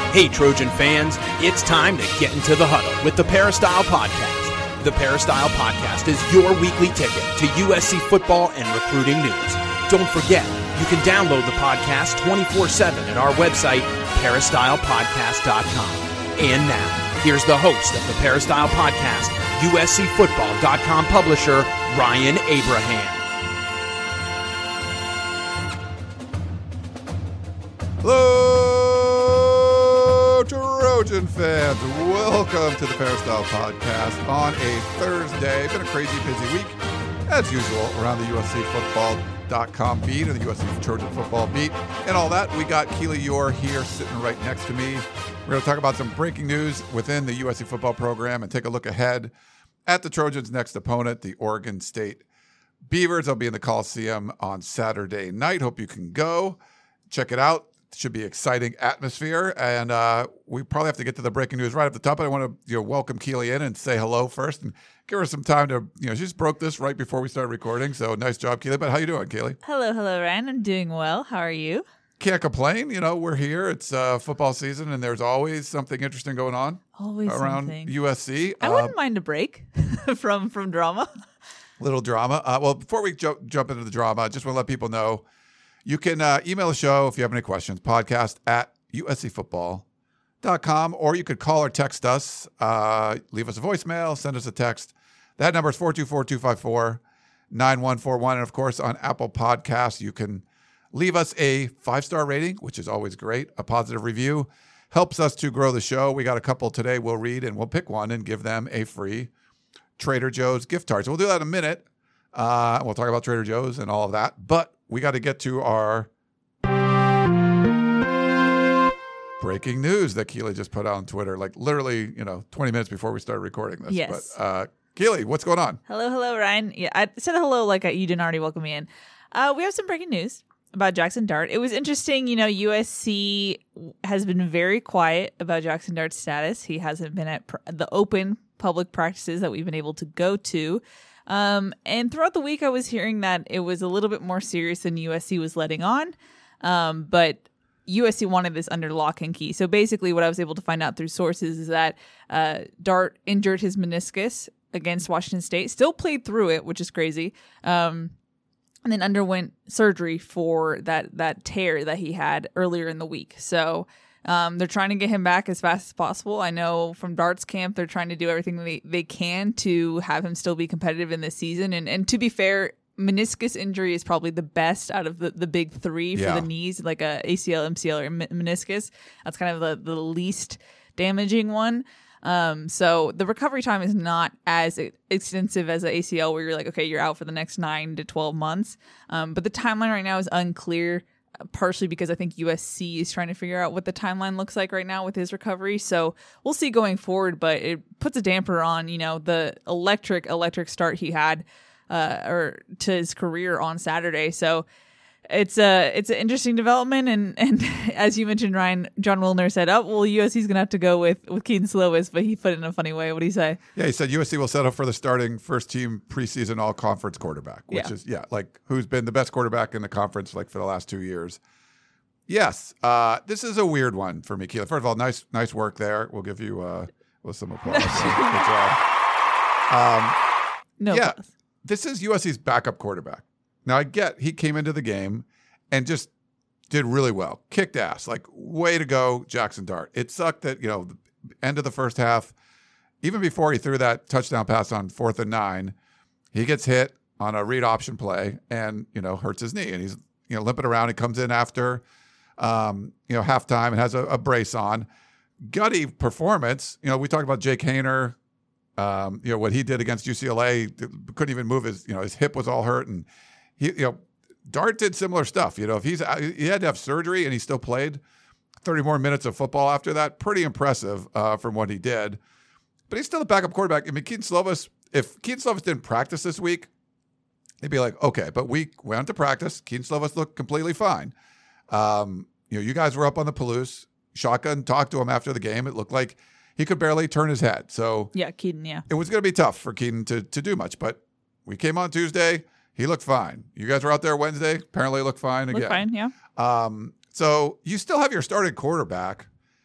Hey, Trojan fans, it's time to get into the huddle with the Peristyle Podcast. The Peristyle Podcast is your weekly ticket to USC football and recruiting news. Don't forget, you can download the podcast 24/7 at our website, peristylepodcast.com. And now, here's the host of the Peristyle Podcast, USCFootball.com publisher, Ryan Abraham. Hello, Trojan fans. Welcome to the Peristyle Podcast on a Thursday. Been a crazy busy week, as usual, around the USCFootball.com beat and the USC Trojan football beat and all that. We got Keely Eure here sitting right next to me. We're going to talk about some breaking news within the USC football program and take a look ahead at the Trojans' next opponent, the Oregon State Beavers. They'll be in the Coliseum on Saturday night. Hope you can go. Check it out. Should be exciting atmosphere, and we probably have to get to the breaking news right at the top. But I want to welcome Keely in and say hello first, and give her some time to she just broke this right before we started recording. So nice job, Keely. But how you doing, Keely? Hello, Ryan. I'm doing well. How are you? Can't complain. We're here. It's football season, and there's always something interesting going on. Always around something. USC. I wouldn't mind a break from drama. Little drama. Well, before we jump into the drama, I just want to let people know. You can email the show if you have any questions, podcast@uscfootball.com, or you could call or text us, leave us a voicemail, send us a text. That number is 424-254-9141. And, of course, on Apple Podcasts, you can leave us a 5-star rating, which is always great. A positive review helps us to grow the show. We got a couple today we'll read, and we'll pick one and give them a free Trader Joe's gift card. So we'll do that in a minute. We'll talk about Trader Joe's and all of that. But we got to get to our breaking news that Keely just put out on Twitter, like literally, 20 minutes before we started recording this. Yes. But Keely, what's going on? Hello, Ryan. Yeah, I said hello like you didn't already welcome me in. We have some breaking news about Jackson Dart. It was interesting. USC has been very quiet about Jackson Dart's status. He hasn't been at the open public practices that we've been able to go to. And throughout the week, I was hearing that it was a little bit more serious than USC was letting on. But USC wanted this under lock and key. So basically what I was able to find out through sources is that Dart injured his meniscus against Washington State, still played through it, which is crazy, and then underwent surgery for that tear that he had earlier in the week. So they're trying to get him back as fast as possible. I know from Dart's camp, they're trying to do everything they can to have him still be competitive in this season. And to be fair, meniscus injury is probably the best out of the big three for the knees, like a ACL, MCL, or meniscus. That's kind of the least damaging one. So the recovery time is not as extensive as an ACL where you're like, okay, you're out for the next 9 to 12 months. But the timeline right now is unclear. Partially because I think USC is trying to figure out what the timeline looks like right now with his recovery. So we'll see going forward, but it puts a damper on, the electric start he had or to his career on Saturday. So it's an interesting development. And as you mentioned, Ryan, John Wilner said, USC's going to have to go with Kedon Slovis, but he put it in a funny way. What do you say? Yeah, he said USC will settle for the starting first-team preseason all-conference quarterback, which is, who's been the best quarterback in the conference, for the last 2 years. Yes, this is a weird one for me, Keely. First of all, nice work there. We'll give you some applause. Good job. Applause. This is USC's backup quarterback. Now, I get he came into the game and just did really well. Kicked ass. Way to go, Jackson Dart. It sucked that, the end of the first half, even before he threw that touchdown pass on 4th and 9, he gets hit on a read option play and, hurts his knee. And he's, limping around. He comes in after, halftime and has a brace on. Gutty performance. We talked about Jake Haener, what he did against UCLA. Couldn't even move his hip was all hurt. And Dart did similar stuff. If he had to have surgery and he still played 30 more minutes of football after that, pretty impressive from what he did. But he's still a backup quarterback. I mean, Kedon Slovis, if Kedon Slovis didn't practice this week, they'd be like, okay, but we went to practice. Kedon Slovis looked completely fine. You guys were up on the Palouse. Shotgun talked to him after the game. It looked like he could barely turn his head. So yeah, Kedon, yeah. It was going to be tough for Kedon to do much. But we came on Tuesday. He looked fine. You guys were out there Wednesday. Apparently looked fine again. Looked fine, yeah. So you still have your starting quarterback.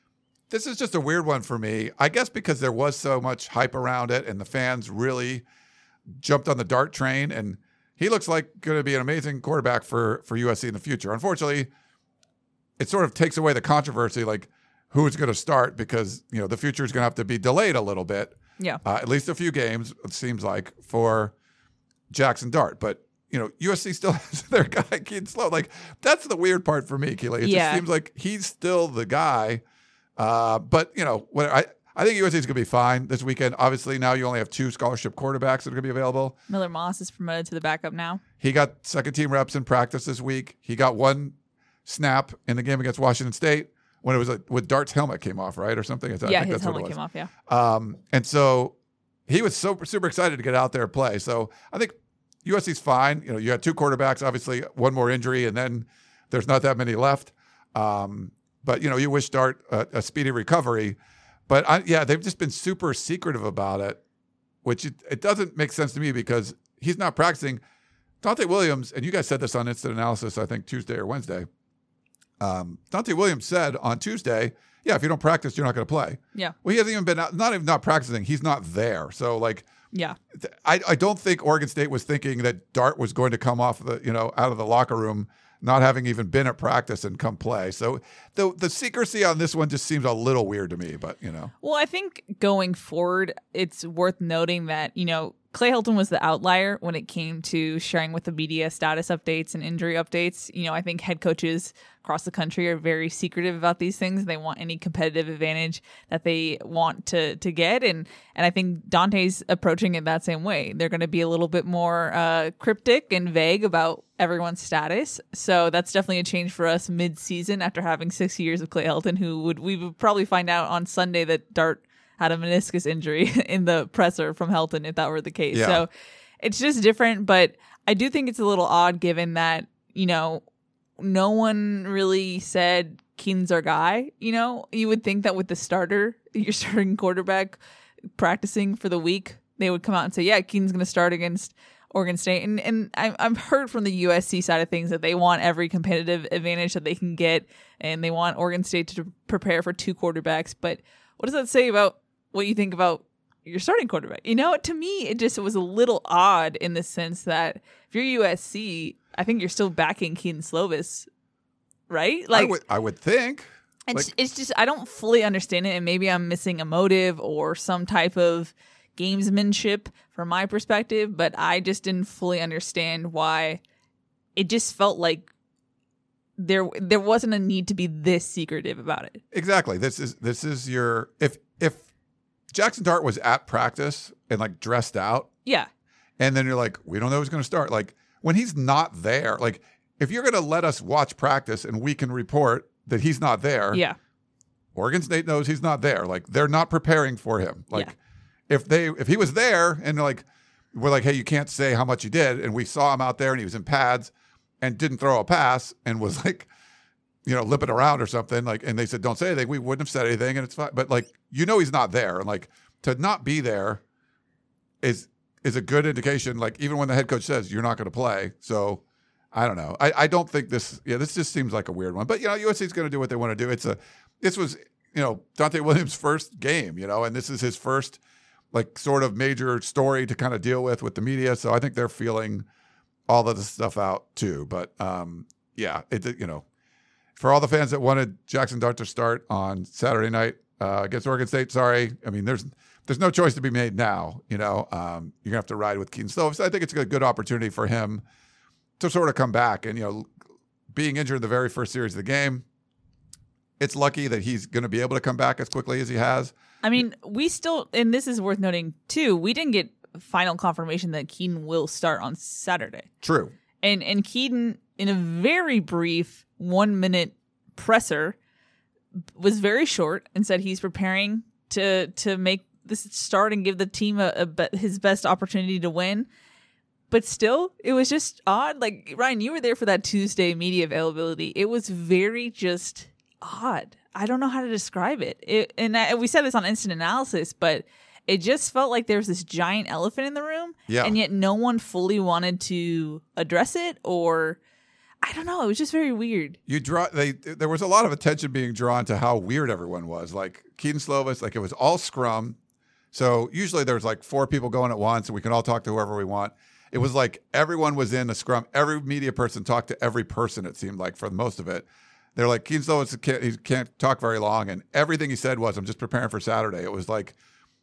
This is just a weird one for me. I guess because there was so much hype around it and the fans really jumped on the Dart train, and he looks like going to be an amazing quarterback for USC in the future. Unfortunately, it sort of takes away the controversy, like who's going to start, because, the future is going to have to be delayed a little bit. Yeah. At least a few games, it seems like, for Jackson Dart. But, USC still has their guy, Keaton Slow. Like, that's the weird part for me, Keely. It just seems like he's still the guy. But, I think USC is going to be fine this weekend. Obviously, now you only have 2 scholarship quarterbacks that are going to be available. Miller Moss is promoted to the backup now. He got second-team reps in practice this week. He got 1 snap in the game against Washington State when it was when Dart's helmet came off, right, or something. I think his that's helmet what it was. came off, yeah. And so he was super excited to get out there and play. So I think USC's fine. You had 2 quarterbacks, obviously 1 more injury, and then there's not that many left. But, you wish Dart a speedy recovery. But, they've just been super secretive about it, which it doesn't make sense to me because he's not practicing. Dante Williams, and you guys said this on Instant Analysis, I think Tuesday or Wednesday. Dante Williams said on Tuesday, if you don't practice, you're not going to play. Yeah. Well, he hasn't even been out, not even not practicing. He's not there. So, I don't think Oregon State was thinking that Dart was going to come off out of the locker room, not having even been at practice and come play. So the secrecy on this one just seems a little weird to me, but Well, I think going forward, it's worth noting that, Clay Helton was the outlier when it came to sharing with the media status updates and injury updates. I think head coaches across the country are very secretive about these things. They want any competitive advantage that they want to get. And I think Dante's approaching it that same way. They're going to be a little bit more cryptic and vague about everyone's status. So that's definitely a change for us mid-season after having 6 years of Clay Helton, we would probably find out on Sunday that Dart had a meniscus injury in the presser from Helton if that were the case. Yeah. So it's just different, but I do think it's a little odd given that, no one really said Keaton's our guy. You would think that with the your starting quarterback practicing for the week, they would come out and say, Keaton's going to start against Oregon State. And I've heard from the USC side of things that they want every competitive advantage that they can get, and they want Oregon State to prepare for 2 quarterbacks. But what does that say about what you think about your starting quarterback? To me, it was a little odd in the sense that if you're USC, I think you're still backing Keaton Slovis, right? I would think. It's just, I don't fully understand it, and maybe I'm missing a motive or some type of gamesmanship from my perspective, but I just didn't fully understand why it just felt like there wasn't a need to be this secretive about it. Exactly. This is your if Jackson Dart was at practice and dressed out. Yeah. And then you're like, we don't know who's going to start. When he's not there, if you're going to let us watch practice and we can report that he's not there. Yeah. Oregon State knows he's not there. They're not preparing for him. If he was there and we're like, hey, you can't say how much he did. And we saw him out there and he was in pads and didn't throw a pass and was limping around or something, and they said, don't say anything. We wouldn't have said anything, and it's fine. But he's not there. And to not be there is a good indication, even when the head coach says you're not going to play. So I don't know. I don't think this just seems like a weird one. But USC is going to do what they want to do. This was Dante Williams' first game, and this is his first sort of major story to kind of deal with the media. So I think they're feeling all of this stuff out too. But for all the fans that wanted Jackson Dart to start on Saturday night against Oregon State, sorry. I mean, there's no choice to be made now. You're going to have to ride with Keaton Slovis. I think it's a good opportunity for him to sort of come back. And, being injured in the very first series of the game, it's lucky that he's going to be able to come back as quickly as he has. I mean, we still, and this is worth noting too, we didn't get final confirmation that Keaton will start on Saturday. True. And Keaton, in a very brief 1-minute presser, was very short and said he's preparing to make this start and give the team his best opportunity to win. But still, it was just odd. Ryan, you were there for that Tuesday media availability. It was very just odd. I don't know how to describe it. We said this on Instant Analysis, but it just felt like there was this giant elephant in the room, yeah. And yet no one fully wanted to address it, or I don't know. It was just very weird. There was a lot of attention being drawn to how weird everyone was. Like Keaton Slovis, like it was all scrum. So usually there's like 4 people going at once and we can all talk to whoever we want. It was like everyone was in a scrum. Every media person talked to every person, it seemed like, for most of it. They're like, Keaton Slovis, he can't talk very long. And everything he said was, I'm just preparing for Saturday. It was like,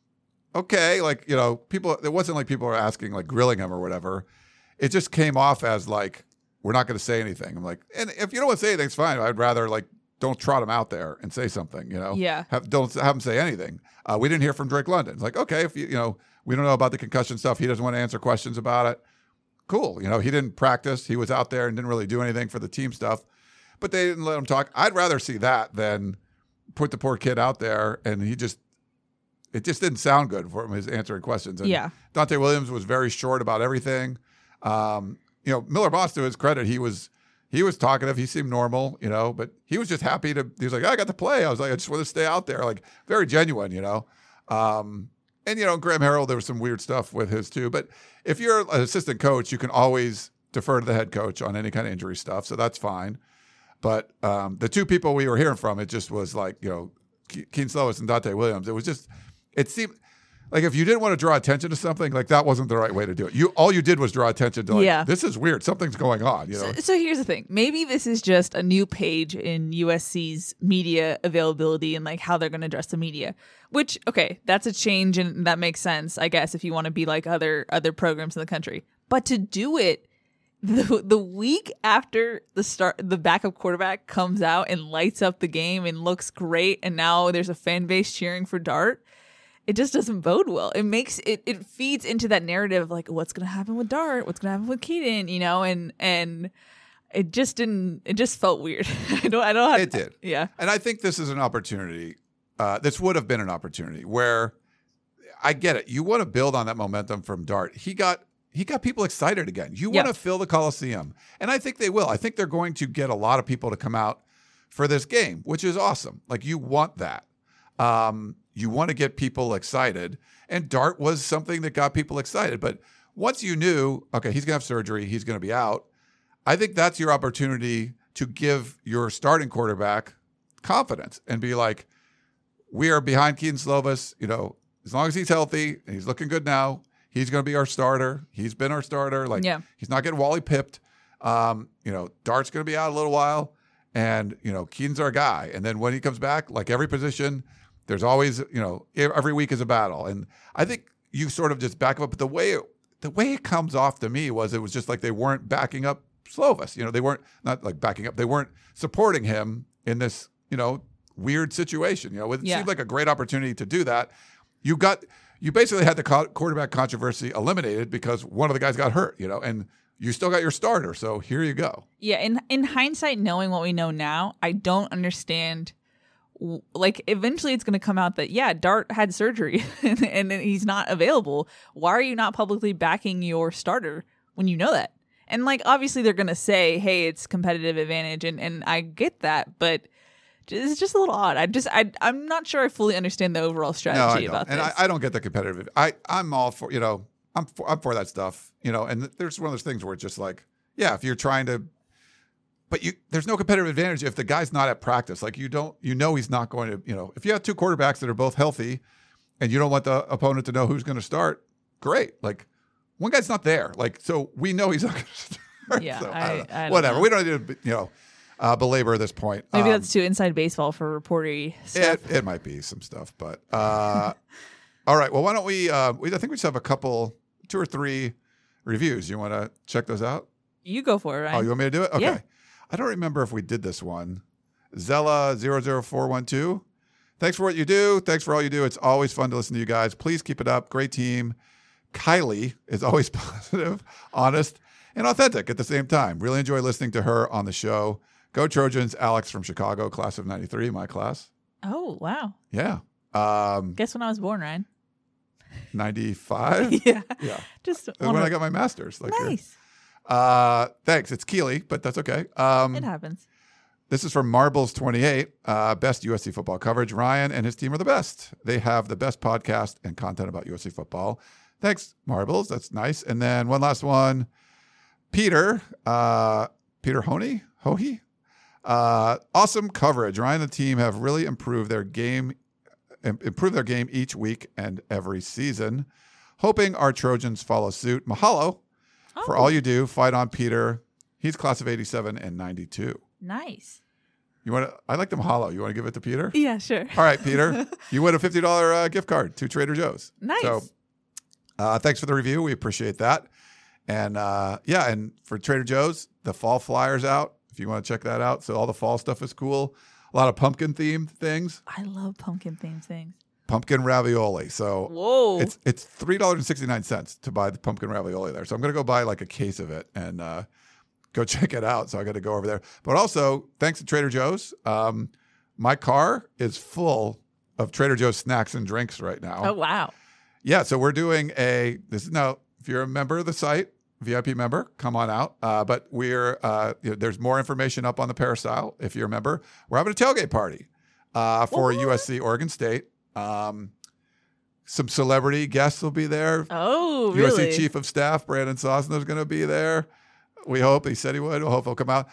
okay, like, you know, it wasn't like people were asking, like grilling him or whatever. It just came off as like, we're not going to say anything. I'm like, and if you don't want to say anything, it's fine. I'd rather like, don't trot him out there and say something, you know? Yeah. Don't have him say anything. We didn't hear from Drake London. It's like, okay, if you know, we don't know about the concussion stuff. He doesn't want to answer questions about it. Cool. You know, he didn't practice. He was out there and didn't really do anything for the team stuff, but they didn't let him talk. I'd rather see that than put the poor kid out there and it just didn't sound good for him, his answering questions. And Yeah. Dante Williams was very short about everything. You know, Miller Moss, to his credit, he was talkative. He seemed normal, you know, but he was just happy he was like, I got to play. I was like, I just want to stay out there. Like very genuine, you know? And, you know, Graham Harrell, there was some weird stuff with his too. But if you're an assistant coach, you can always defer to the head coach on any kind of injury stuff. So that's fine. But the 2 people we were hearing from, it just was like, you know, Keaton Slovis and Dante Williams. It seemed like if you didn't want to draw attention to something, like that wasn't the right way to do it. All you did was draw attention to like, this is weird. Something's going on, you know? So here's the thing. Maybe this is just a new page in USC's media availability and like how they're going to address the media, which, okay, that's a change and that makes sense, I guess, if you want to be like other programs in the country. But to do it the week after the backup quarterback comes out and lights up the game and looks great, and now there's a fan base cheering for Dart, it just doesn't bode well. It makes it feeds into that narrative of like, what's going to happen with Dart? What's going to happen with Keaton? You know, and it just didn't. It just felt weird. I don't. It did. Yeah. And I think this is an opportunity. This would have been an opportunity where I get it. You want to build on that momentum from Dart. He got people excited again. You want to fill the Coliseum, and I think they will. I think they're going to get a lot of people to come out for this game, which is awesome. Like you want that. You want to get people excited, and Dart was something that got people excited. But once you knew, okay, he's going to have surgery, he's going to be out, I think that's your opportunity to give your starting quarterback confidence and be like, we are behind Keaton Slovis. You know, as long as he's healthy and he's looking good now, he's going to be our starter. He's been our starter. Like, he's not getting Wally pipped. You know, Dart's going to be out a little while, and, you know, Keaton's our guy. And then when he comes back, like every position, there's always, you know, every week is a battle. And I think you sort of just back up. But the way it comes off to me was it was just like they weren't backing up Slovis. You know, they weren't not like backing up. They weren't supporting him in this, you know, weird situation. You know, it seemed like a great opportunity to do that. You basically had the quarterback controversy eliminated because one of the guys got hurt, you know, and you still got your starter. So here you go. Yeah. In hindsight, knowing what we know now, I don't understand. Like, eventually it's going to come out that, Dart had surgery and he's not available. Why are you not publicly backing your starter when you know that? And, like, obviously they're going to say, hey, it's competitive advantage. And I get that, but it's just a little odd. I'm not sure I fully understand the overall strategy about this. And I don't get the competitive. I'm all for, you know, I'm for that stuff, you know, and there's one of those things where it's just like, if you're trying to, but there's no competitive advantage if the guy's not at practice. Like he's not going to, you know, if you have 2 quarterbacks that are both healthy and you don't want the opponent to know who's going to start, great. Like one guy's not there. Like, so we know he's not going to start. Yeah. So, I don't whatever. know. We don't need to, you know, belabor this point. Maybe that's too inside baseball for reportery stuff. It might be some stuff, but all right. Well, why don't we, I think we just have 2 or 3 reviews. You want to check those out? You go for it, Ryan. Oh, you want me to do it? Okay. Yeah. I don't remember if we did this one. Zella00412. Thanks for what you do. Thanks for all you do. It's always fun to listen to you guys. Please keep it up. Great team. Kylie is always positive, honest, and authentic at the same time. Really enjoy listening to her on the show. Go Trojans. Alex from Chicago, class of 93, my class. Oh, wow. Yeah. Guess when I was born, Ryan? 95? Yeah. Just when I got my master's. Like nice. Thanks. It's Keely, but that's okay. It happens. This is from Marbles28. Best USC football coverage. Ryan and his team are the best. They have the best podcast and content about USC football. Thanks, Marbles. That's nice. And then one last one. Peter Peter Hohe. Awesome coverage. Ryan and the team have really improved their game each week and every season. Hoping our Trojans follow suit. Mahalo for all you do. Fight on, Peter. He's class of 87 and 92. Nice. I like the mahalo. You want to give it to Peter? Yeah, sure. All right, Peter. You win a $50 gift card to Trader Joe's. Nice. So, thanks for the review. We appreciate that. And and for Trader Joe's, the fall flyer's out. If you want to check that out. So all the fall stuff is cool. A lot of pumpkin themed things. I love pumpkin themed things. Pumpkin ravioli. So whoa, it's $3.69 to buy the pumpkin ravioli there. So I'm gonna go buy like a case of it and go check it out. So I got to go over there. But also, thanks to Trader Joe's, my car is full of Trader Joe's snacks and drinks right now. Oh wow. Yeah. So we're doing if you're a member of the site, VIP member, come on out. But there's more information up on the Peristyle. If you're a member, we're having a tailgate party for USC Oregon State. Some celebrity guests will be there. Oh, really? USC Chief of Staff Brandon Sosner is going to be there. We hope. He said he would. We'll hope he'll come out.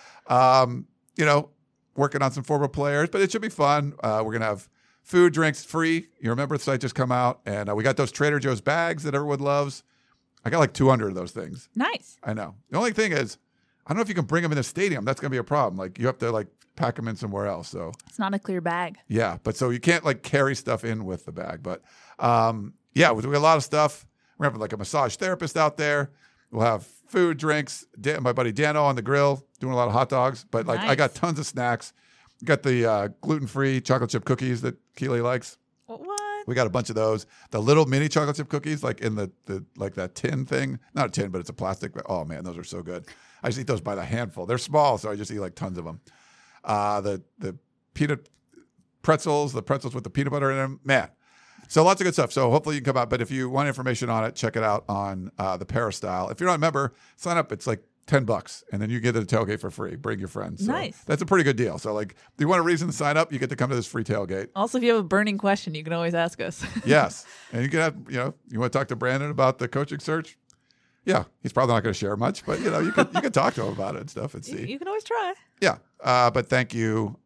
Working on some former players, but it should be fun. We're going to have food, drinks, free. You remember the site just come out, and we got those Trader Joe's bags that everyone loves. I got like 200 of those things. Nice. I know. The only thing is, I don't know if you can bring them in the stadium. That's going to be a problem. Like you have to pack them in somewhere else. So it's not a clear bag. Yeah, but so you can't carry stuff in with the bag. But we have a lot of stuff. We're having a massage therapist out there. We'll have food, drinks. My buddy Dano on the grill doing a lot of hot dogs. But nice. I got tons of snacks. We got the gluten-free chocolate chip cookies that Keely likes. What? We got a bunch of those. The little mini chocolate chip cookies, in the that tin thing. Not a tin, but it's a plastic. Oh man, those are so good. I just eat those by the handful. They're small, so I just eat tons of them. The peanut pretzels, the pretzels with the peanut butter in them, man. So lots of good stuff. So hopefully you can come out. But if you want information on it, check it out on the Peristyle. If you're not a member, sign up. It's $10, and then you get the tailgate for free. Bring your friends. So nice. That's a pretty good deal. So if you want a reason to sign up, you get to come to this free tailgate. Also, if you have a burning question, you can always ask us. Yes, and you can have you want to talk to Brandon about the coaching search. Yeah, he's probably not going to share much, but you can talk to him about it and stuff and see. You can always try. Yeah, but thank you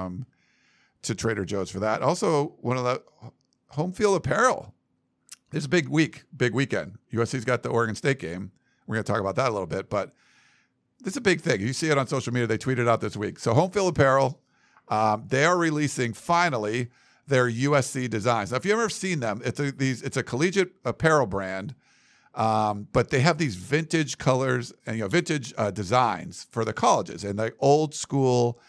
to Trader Joe's for that. Also, one of the home field apparel. It's a big weekend. USC's got the Oregon State game. We're going to talk about that a little bit, but this is a big thing. You see it on social media. They tweeted out this week. So home field apparel, they are releasing finally their USC designs. Now, if you've ever seen them, it's a collegiate apparel brand, but they have these vintage colors and vintage designs for the colleges and old school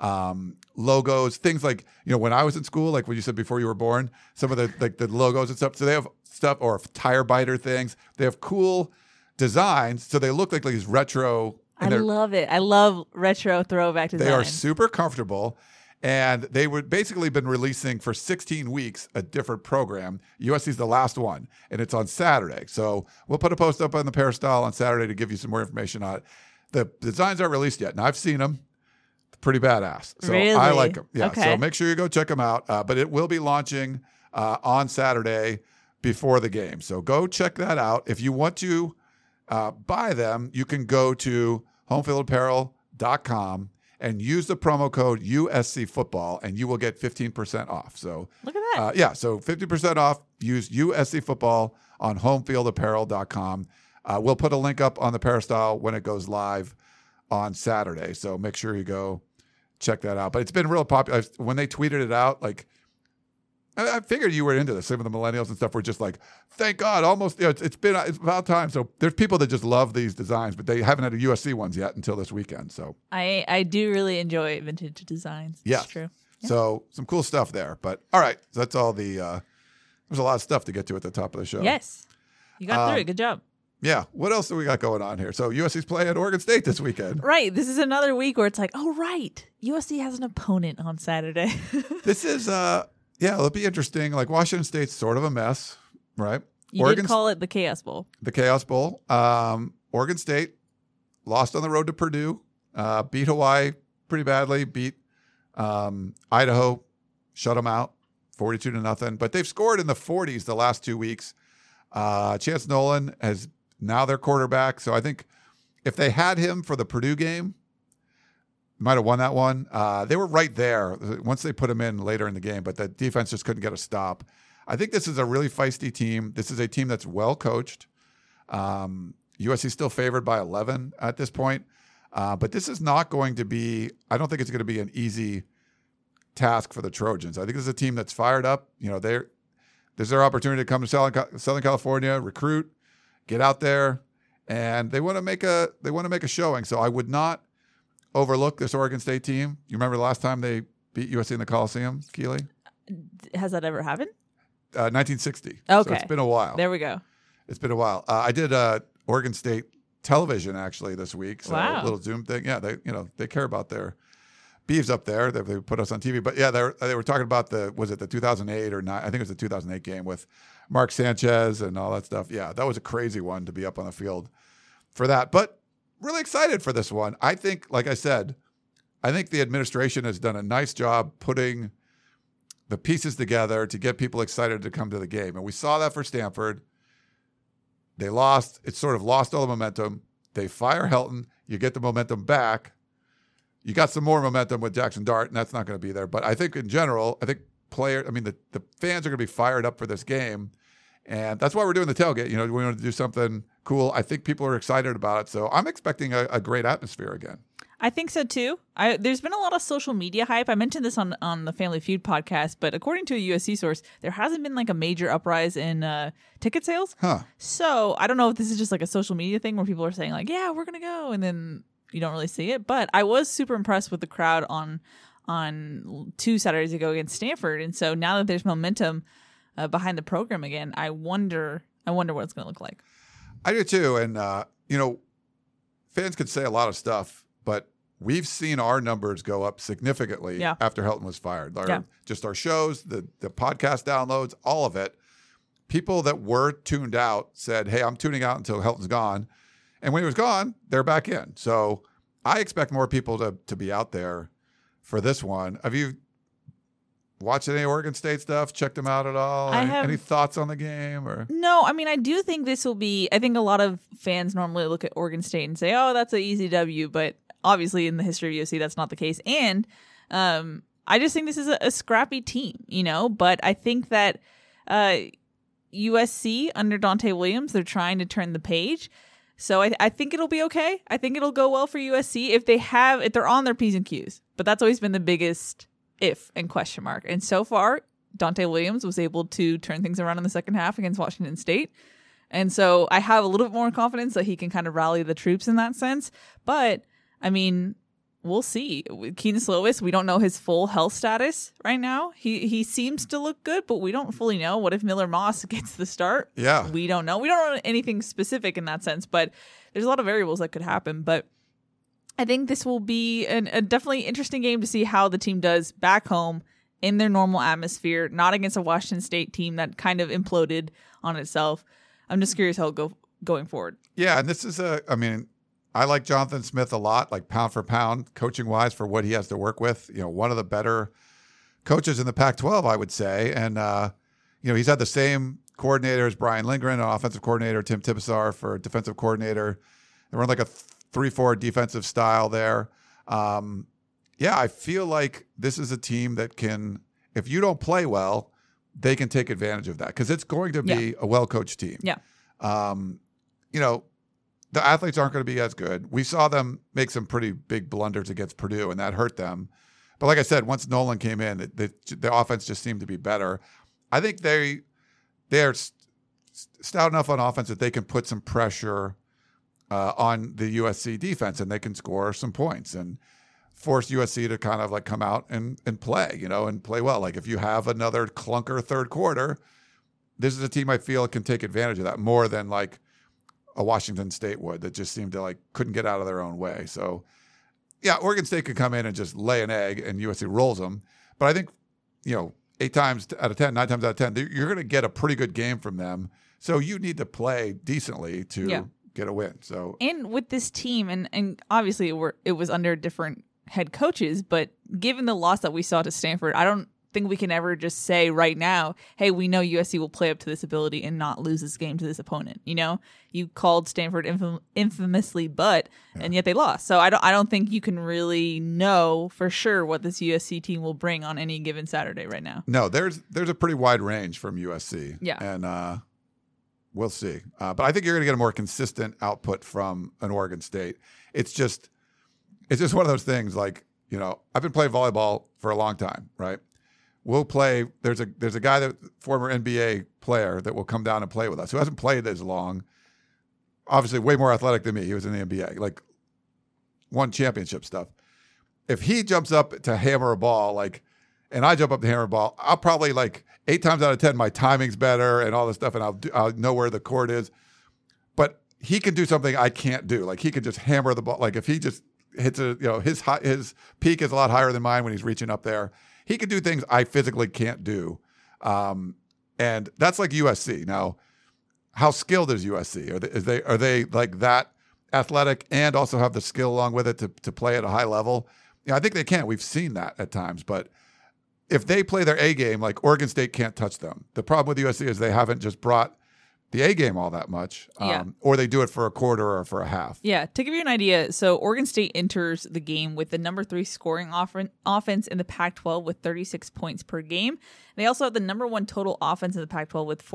logos, things when I was in school, when you said before you were born, some of the logos and stuff. So they have stuff or tire biter things. They have cool designs, so they look like these retro. I love it. I love retro throwback designs. They are super comfortable, and they were basically been releasing for 16 weeks a different program. USC's the last one, and it's on Saturday. So we'll put a post up on the Peristyle on Saturday to give you some more information on it. The designs aren't released yet. Now, I've seen them. Pretty badass. So really? I like them. Yeah. Okay. So make sure you go check them out. But it will be launching on Saturday before the game. So go check that out. If you want to buy them, you can go to homefieldapparel.com and use the promo code USC football, and you will get 15% off. So look at that. So 50% off. Use USC football on homefieldapparel.com. We'll put a link up on the Peristyle when it goes live on Saturday. So make sure you go check that out. But it's been real popular. When they tweeted it out, I figured you were into this. Some of the millennials and stuff were just thank God, almost. It's about time. So there's people that just love these designs, but they haven't had a USC ones yet until this weekend. So I do really enjoy vintage designs. Yeah, it's true. Yeah. So some cool stuff there. But all right, so that's all the. There's a lot of stuff to get to at the top of the show. Yes, you got through it. Good job. Yeah. What else do we got going on here? So USC's playing at Oregon State this weekend. Right. This is another week where it's oh, right. USC has an opponent on Saturday. This is, it'll be interesting. Washington State's sort of a mess, right? You did call it the Chaos Bowl. The Chaos Bowl. Oregon State lost on the road to Purdue, beat Hawaii pretty badly, beat Idaho, shut them out 42-0. But they've scored in the 40s the last 2 weeks. Chance Nolan has now their quarterback. So I think if they had him for the Purdue game, might have won that one. They were right there once they put him in later in the game, but the defense just couldn't get a stop. I think this is a really feisty team. This is a team that's well coached. USC still favored by 11 at this point. But this is not going to be, I don't think it's going to be an easy task for the Trojans. I think this is a team that's fired up. You know, there's their opportunity to come to Southern California, recruit, get out there, and they want to make a showing. So I would not overlook this Oregon State team. You remember the last time they beat USC in the Coliseum, Keely? Has that ever happened? 1960. Okay. So it's been a while. There we go. It's been a while. I did Oregon State television actually this week. So Wow. a little Zoom thing. Yeah, they care about their Beavs up there. They put us on TV. But yeah, they were talking about the 2008 or 9? I think it was the 2008 game with Mark Sanchez and all that stuff. Yeah, that was a crazy one to be up on the field for that. But really excited for this one. I think, like I said, I think the administration has done a nice job putting the pieces together to get people excited to come to the game. And we saw that for Stanford. They lost. It sort of lost all the momentum. They fire Helton. You get the momentum back. You got some more momentum with Jackson Dart, and that's not going to be there. But I think in general, the fans are going to be fired up for this game. And that's why we're doing the tailgate. You know, we want to do something cool. I think people are excited about it. So I'm expecting a great atmosphere again. I think so too. There's been a lot of social media hype. I mentioned this on the Family Feud podcast, but according to a USC source, there hasn't been like a major uprise in ticket sales. Huh. So I don't know if this is just like a social media thing where people are saying like, yeah, we're going to go. And then you don't really see it. But I was super impressed with the crowd on 2 Saturdays ago against Stanford. And so now that there's momentum behind the program again, I wonder what it's going to look like. I do too. And, fans could say a lot of stuff, but we've seen our numbers go up significantly after Helton was fired. Just our shows, the podcast downloads, all of it. People that were tuned out said, hey, I'm tuning out until Helton's gone. And when he was gone, they're back in. So I expect more people to be out there for this one. Have you watched any Oregon State stuff? Checked them out at all? Any thoughts on the game? Or no, I mean, I do think this will be, I think a lot of fans normally look at Oregon State and say, oh, that's an easy W. But obviously in the history of USC, that's not the case. And I just think this is a scrappy team, but I think that USC under Dante Williams, they're trying to turn the page. So I think it'll be okay. I think it'll go well for USC if they're on their P's and Q's. But that's always been the biggest if and question mark. And so far, Dante Williams was able to turn things around in the second half against Washington State. And so I have a little bit more confidence that he can kind of rally the troops in that sense. But, I mean, we'll see. Kedon Slovis, we don't know his full health status right now. He seems to look good, but we don't fully know. What if Miller Moss gets the start? Yeah. We don't know. We don't know anything specific in that sense, but there's a lot of variables that could happen. But I think this will be a definitely interesting game to see how the team does back home in their normal atmosphere, not against a Washington State team that kind of imploded on itself. I'm just curious how it'll go going forward. Yeah, and this is I like Jonathan Smith a lot, like pound for pound, coaching-wise, for what he has to work with. One of the better coaches in the Pac-12, I would say. And, he's had the same coordinator as Brian Lindgren, an offensive coordinator, Tim Tibesar for defensive coordinator. They run like a 3-4 defensive style there. I feel like this is a team that can, if you don't play well, they can take advantage of that because it's going to be a well-coached team. Yeah. The athletes aren't going to be as good. We saw them make some pretty big blunders against Purdue, and that hurt them. But like I said, once Nolan came in, the offense just seemed to be better. I think they're stout enough on offense that they can put some pressure on the USC defense, and they can score some points and force USC to kind of like come out and play, and play well. Like if you have another clunker third quarter, this is a team I feel can take advantage of that more than like a Washington State would that just seemed to like couldn't get out of their own way. So yeah, Oregon State could come in and just lay an egg and USC rolls them. But I think, 8 times out of 10, 9 times out of 10, you're going to get a pretty good game from them. So you need to play decently to get a win. So and with this team, and obviously it was under different head coaches, but given the loss that we saw to Stanford, I don't think we can ever just say right now, hey, we know USC will play up to this ability and not lose this game to this opponent. You know, you called Stanford infamously, and yet they lost. So I don't think you can really know for sure what this USC team will bring on any given Saturday right now. No, there's a pretty wide range from USC. Yeah. And we'll see. But I think you're going to get a more consistent output from an Oregon State. It's just one of those things like, you know, I've been playing volleyball for a long time, right? We'll play. There's a guy, that former NBA player, that will come down and play with us who hasn't played as long. Obviously, way more athletic than me. He was in the NBA, like won championship stuff. If he jumps up to hammer a ball, and I jump up to hammer a ball, I'll probably 8 times out of 10, my timing's better and all this stuff, and I'll know where the court is. But he can do something I can't do. Like he can just hammer the ball. Like if he just hits his peak is a lot higher than mine when he's reaching up there. He can do things I physically can't do. And that's like USC. Now, how skilled is USC? Are they like that athletic and also have the skill along with it to play at a high level? Yeah, I think they can. We've seen that at times. But if they play their A game, like Oregon State can't touch them. The problem with USC is they haven't just brought the A game all that much, or they do it for a quarter or for a half. Yeah, to give you an idea, so Oregon State enters the game with the number 3 scoring offense in the Pac-12 with 36 points per game. They also have the number 1 total offense in the Pac-12 with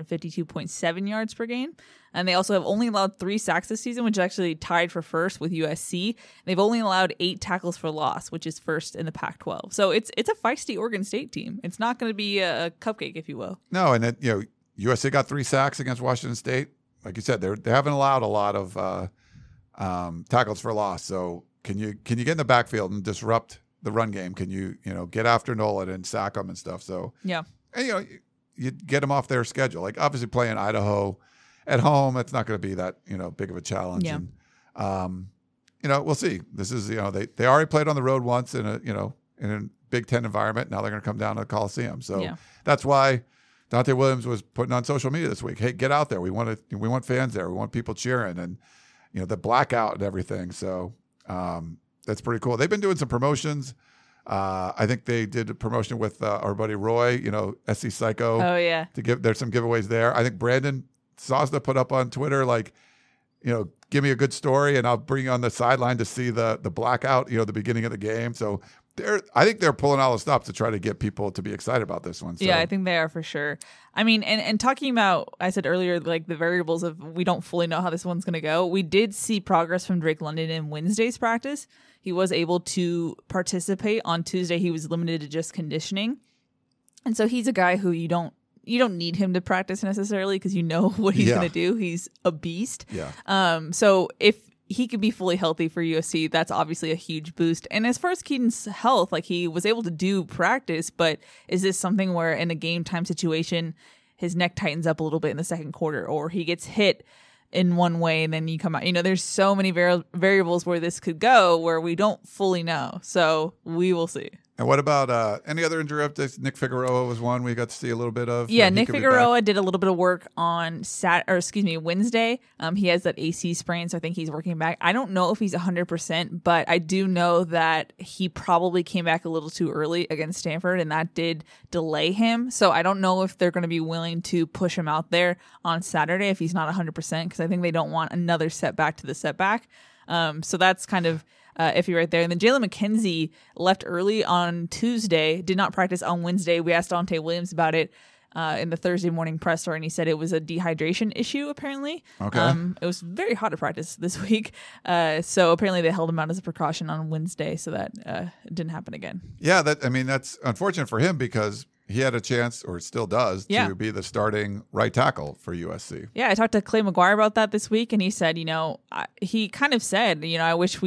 452.7 yards per game. And they also have only allowed 3 sacks this season, which is actually tied for first with USC. They've only allowed 8 tackles for loss, which is first in the Pac-12. So it's a feisty Oregon State team. It's not going to be a cupcake, if you will. No, and USC got 3 sacks against Washington State. Like you said, they haven't allowed a lot of tackles for loss. So can you get in the backfield and disrupt the run game? Can you get after Nolan and sack them and stuff? So yeah, and, you get them off their schedule. Like obviously playing Idaho at home, it's not going to be that big of a challenge. Yeah. And we'll see. This is they already played on the road once in a Big Ten environment. Now they're going to come down to the Coliseum. So that's why Dante Williams was putting on social media this week, hey, get out there. We want fans there. We want people cheering and, the blackout and everything. So that's pretty cool. They've been doing some promotions. I think they did a promotion with our buddy Roy, SC Psycho. Oh, yeah. There's some giveaways there. I think Brandon Sosna put up on Twitter, give me a good story and I'll bring you on the sideline to see the blackout, the beginning of the game. So I think they're pulling all the stops to try to get people to be excited about this one. So. Yeah, I think they are for sure. I mean, and talking about, I said earlier, like the variables of we don't fully know how this one's going to go. We did see progress from Drake London in Wednesday's practice. He was able to participate. On Tuesday, he was limited to just conditioning. And so he's a guy who you don't need him to practice necessarily because you know what he's going to do. He's a beast. Yeah. So if he could be fully healthy for USC, that's obviously a huge boost. And as far as Keaton's health, like he was able to do practice, but is this something where in a game time situation, his neck tightens up a little bit in the second quarter, or he gets hit in one way and then you come out? There's so many variables where this could go where we don't fully know. So we will see. And what about any other injury updates? Nick Figueroa was one we got to see a little bit of. Yeah, Nick Figueroa did a little bit of work on Wednesday. He has that AC sprain, so I think he's working back. I don't know if he's 100%, but I do know that he probably came back a little too early against Stanford, and that did delay him. So I don't know if they're going to be willing to push him out there on Saturday if he's not 100%, because I think they don't want another setback to the setback. So that's kind of iffy right there. And then Jalen McKenzie left early on Tuesday, did not practice on Wednesday. We asked Dante Williams about it in the Thursday morning presser, and he said it was a dehydration issue, apparently. Okay. It was very hot at practice this week. So apparently they held him out as a precaution on Wednesday so that it didn't happen again. Yeah, that's unfortunate for him because he had a chance, or still does, to be the starting right tackle for USC. Yeah, I talked to Clay McGuire about that this week, and he said, he kind of said, I wish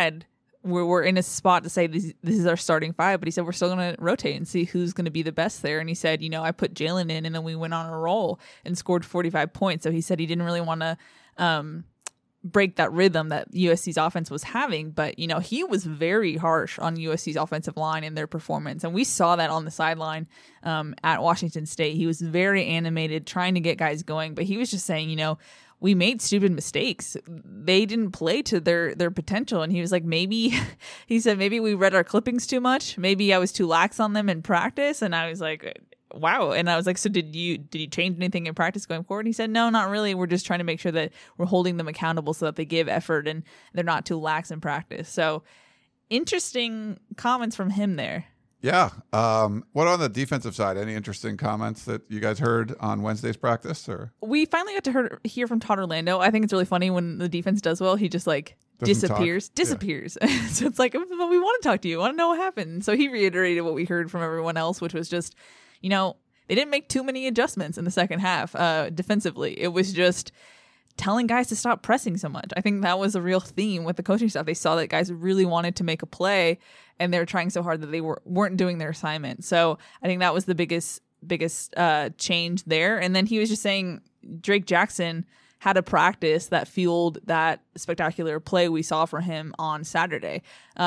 we're in a spot to say this is our starting 5, but he said we're still going to rotate and see who's going to be the best there. And he said, I put Jalen in, and then we went on a roll and scored 45 points. So he said he didn't really want to break that rhythm that USC's offense was having, but he was very harsh on USC's offensive line and their performance, and we saw that on the sideline at Washington State. He was very animated, trying to get guys going, but he was just saying, we made stupid mistakes. They didn't play to their potential. And he was like, maybe we read our clippings too much. Maybe I was too lax on them in practice. And I was like, wow. And I was like, so did you change anything in practice going forward? And he said, no, not really. We're just trying to make sure that we're holding them accountable so that they give effort and they're not too lax in practice. So interesting comments from him there. Yeah. What on the defensive side? Any interesting comments that you guys heard on Wednesday's practice? Or we finally got to hear from Todd Orlando. I think it's really funny when the defense does well. He just like disappears. Yeah. So it's like, well, we want to talk to you. I want to know what happened. So he reiterated what we heard from everyone else, which was just, they didn't make too many adjustments in the second half defensively. It was just telling guys to stop pressing so much. I think that was a real theme with the coaching staff. They saw that guys really wanted to make a play, and they were trying so hard that they weren't doing their assignment. So I think that was the biggest change there. And then he was just saying Drake Jackson had a practice that fueled that spectacular play we saw for him on Saturday.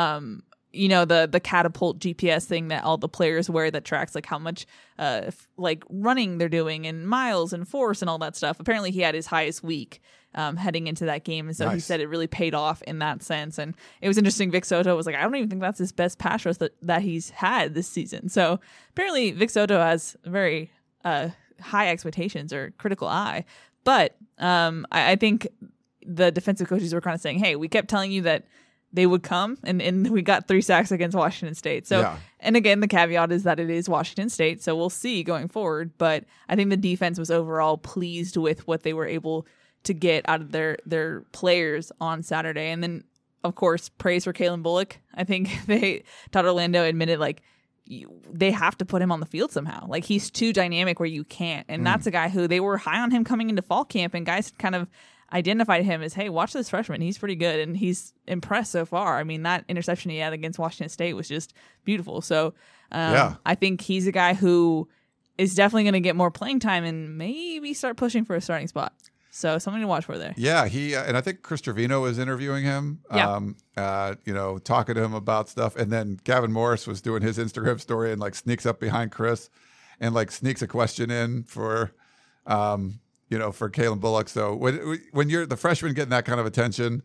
The catapult GPS thing that all the players wear that tracks like how much running they're doing and miles and force and all that stuff. Apparently he had his highest week heading into that game. And so He said it really paid off in that sense. And it was interesting. Vic Soto was like, I don't even think that's his best pass rush that he's had this season. So apparently Vic Soto has very high expectations or critical eye. But I think the defensive coaches were kind of saying, hey, we kept telling you that they would come, and we got 3 sacks against Washington State. So, And again, the caveat is that it is Washington State, so we'll see going forward. But I think the defense was overall pleased with what they were able to get out of their players on Saturday. And then, of course, praise for Kalen Bullock. I think Todd Orlando admitted, they have to put him on the field somehow. Like, he's too dynamic where you can't. And that's a guy who they were high on him coming into fall camp, and guys kind of identified him as, hey, watch this freshman. He's pretty good, and he's impressed so far. I mean, that interception he had against Washington State was just beautiful. So I think he's a guy who is definitely going to get more playing time and maybe start pushing for a starting spot. So something to watch for there. Yeah, he and I think Chris Trevino was interviewing him, talking to him about stuff. And then Gavin Morris was doing his Instagram story and sneaks up behind Chris and sneaks a question in for for Kalen Bullock. So when you're the freshman getting that kind of attention,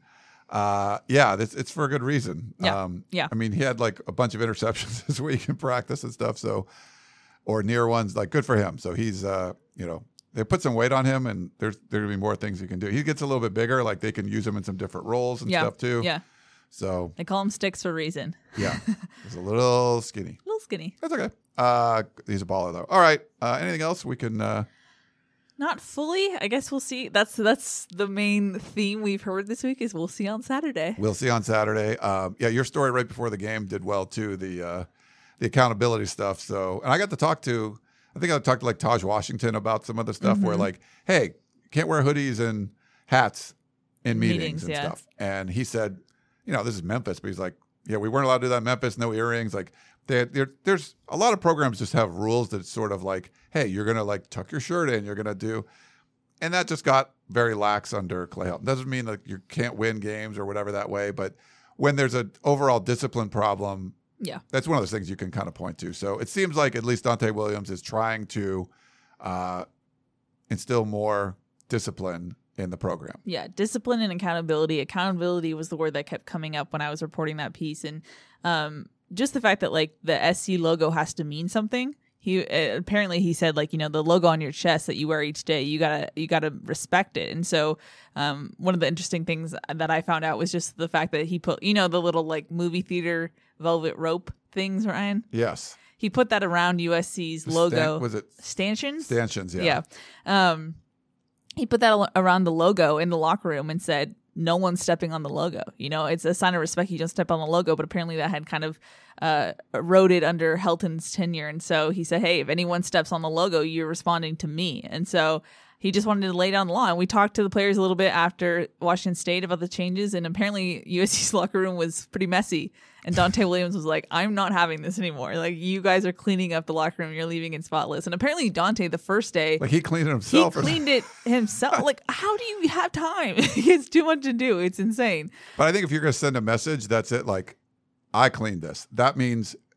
it's for a good reason. Yeah. I mean, he had a bunch of interceptions this week in practice and stuff. So, or near ones, good for him. So he's, they put some weight on him, and there's going to be more things he can do. He gets a little bit bigger. They can use him in some different roles and stuff too. Yeah. So they call him Sticks for a reason. Yeah. He's a little skinny. That's okay. He's a baller though. All right. Anything else we can, Not fully. I guess we'll see. That's the main theme we've heard this week is we'll see on Saturday. We'll see on Saturday. Your story right before the game did well too. The accountability stuff. So, and I got to talk to, I think I talked to Taj Washington about some other stuff where hey, can't wear hoodies and hats in meetings and stuff. And he said, this is Memphis, but he's like, yeah, we weren't allowed to do that in Memphis. No earrings. There's a lot of programs just have rules that sort of hey, you're going to tuck your shirt in, you're going to do. And that just got very lax under Clay Helton. Doesn't mean that you can't win games or whatever that way. But when there's an overall discipline problem, that's one of those things you can kind of point to. So it seems like at least Dante Williams is trying to instill more discipline in the program. Yeah, discipline and accountability. Accountability was the word that kept coming up when I was reporting that piece. And just the fact that the SC logo has to mean something. He apparently he said the logo on your chest that you wear each day, you gotta respect it. And so one of the interesting things that I found out was just the fact that he put the little movie theater velvet rope things, Ryan. Yes. He put that around USC's logo. Was it stanchions? Stanchions, yeah. Yeah. He put that around the logo in the locker room and said, no one's stepping on the logo. It's a sign of respect. You don't step on the logo, but apparently that had kind of eroded under Helton's tenure. And so he said, hey, if anyone steps on the logo, you're responding to me. And so he just wanted to lay down the law. And we talked to the players a little bit after Washington State about the changes. And apparently USC's locker room was pretty messy. And Dante Williams was like, I'm not having this anymore. You guys are cleaning up the locker room. You're leaving it spotless. And apparently Dante, the first day, he cleaned it himself. He cleaned it himself. How do you have time? He has too much to do. It's insane. But I think if you're going to send a message, that's it. I cleaned this. That means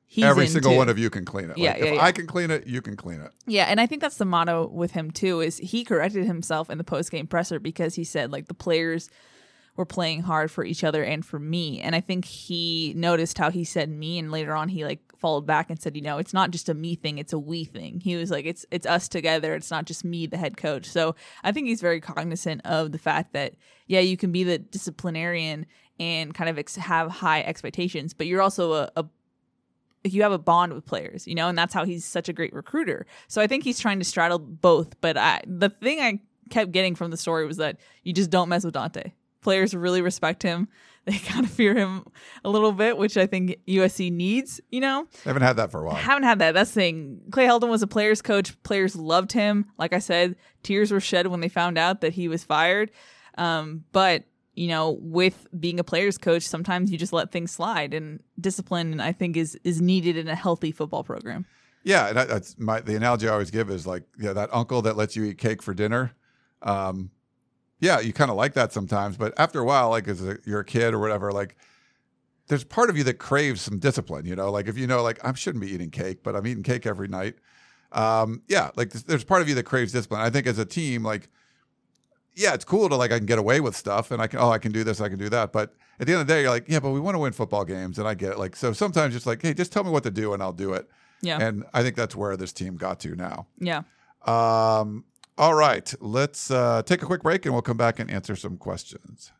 every in single too. one of you can clean it. Yeah, Like, if I can clean it, you can clean it. Yeah, and I think that's the motto with him too, is he corrected himself in the post-game presser because he said, like, the players were playing hard for each other and for me. And I think he noticed how he said me, and later on he, like, followed back and said, it's not just a me thing, it's a we thing. He was like, it's us together. It's not just me, the head coach. So I think he's very cognizant of the fact that, yeah, you can be the disciplinarian and kind of have high expectations, but you're also you have a bond with players, and that's how he's such a great recruiter. So I think he's trying to straddle both. But the thing I kept getting from the story was that you just don't mess with Dante. Players really respect him. They kind of fear him a little bit, which I think USC needs, They haven't had that for a while. Haven't had that. That's the thing. Clay Helton was a player's coach. Players loved him. Like I said, tears were shed when they found out that he was fired. But with being a player's coach, sometimes you just let things slide, and discipline, I think, is needed in a healthy football program. Yeah, and that's the analogy I always give is like, that uncle that lets you eat cake for dinner. Yeah, you kind of like that sometimes, but after a while, like you're a kid or whatever, like there's part of you that craves some discipline. Like if like I shouldn't be eating cake, but I'm eating cake every night. Yeah, like there's part of you that craves discipline. I think as a team, like, yeah, it's cool to like I can get away with stuff and I can do this, I can do that. But at the end of the day, you're like, yeah, but we want to win football games, and I get it. Like, so sometimes it's like, hey, just tell me what to do and I'll do it. Yeah. And I think that's where this team got to now. Yeah. All right, let's take a quick break and we'll come back and answer some questions.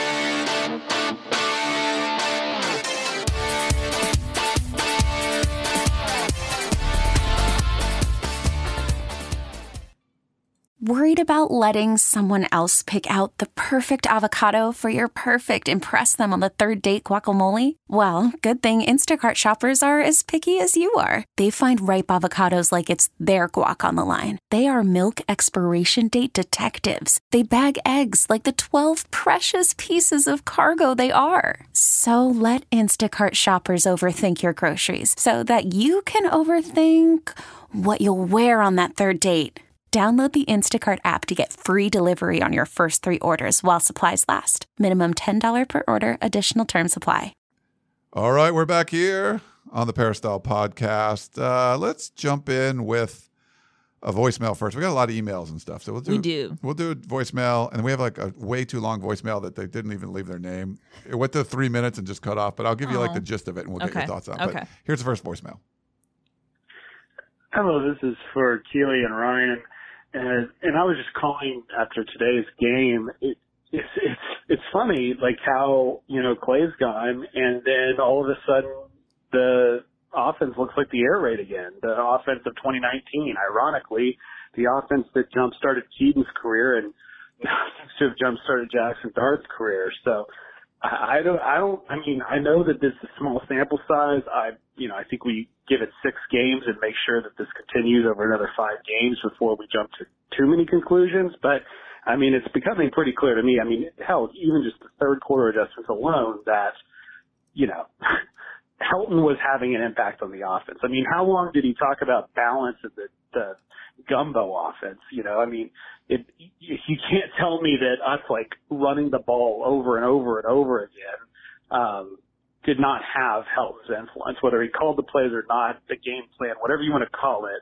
Worried about letting someone else pick out the perfect avocado for your perfect impress them on the third date guacamole? Well, good thing Instacart shoppers are as picky as you are. They find ripe avocados like it's their guac on the line. They are milk expiration date detectives. They bag eggs like the 12 precious pieces of cargo they are. So let Instacart shoppers overthink your groceries so that you can overthink what you'll wear on that third date. Download the Instacart app to get free delivery on your first 3 orders while supplies last. Minimum $10 per order. Additional terms apply. All right, we're back here on the Peristyle Podcast. Let's jump in with a voicemail first. We got a lot of emails and stuff, so we'll do a voicemail, and we have like a way too long voicemail that they didn't even leave their name. It went to 3 minutes and just cut off, but I'll give you like the gist of it, and we'll get your thoughts on it. But here's the first voicemail. Hello, this is for Keely and Ryan. And I was just calling after today's game. It's funny, like how, Clay's gone, and then all of a sudden the offense looks like the air raid again. The offense of 2019, ironically, the offense that jump-started Keaton's career and seems to have jump-started Jackson Dart's career. So I know that this is a small sample size. I think we give it 6 games and make sure that this continues over another 5 games before we jump to too many conclusions. But it's becoming pretty clear to me. Hell, even just the third quarter adjustments alone that, Helton was having an impact on the offense. How long did he talk about balance of the gumbo offense? You can't tell me that us like running the ball over and over and over again, did not have Helton's influence, whether he called the plays or not, the game plan, whatever you want to call it.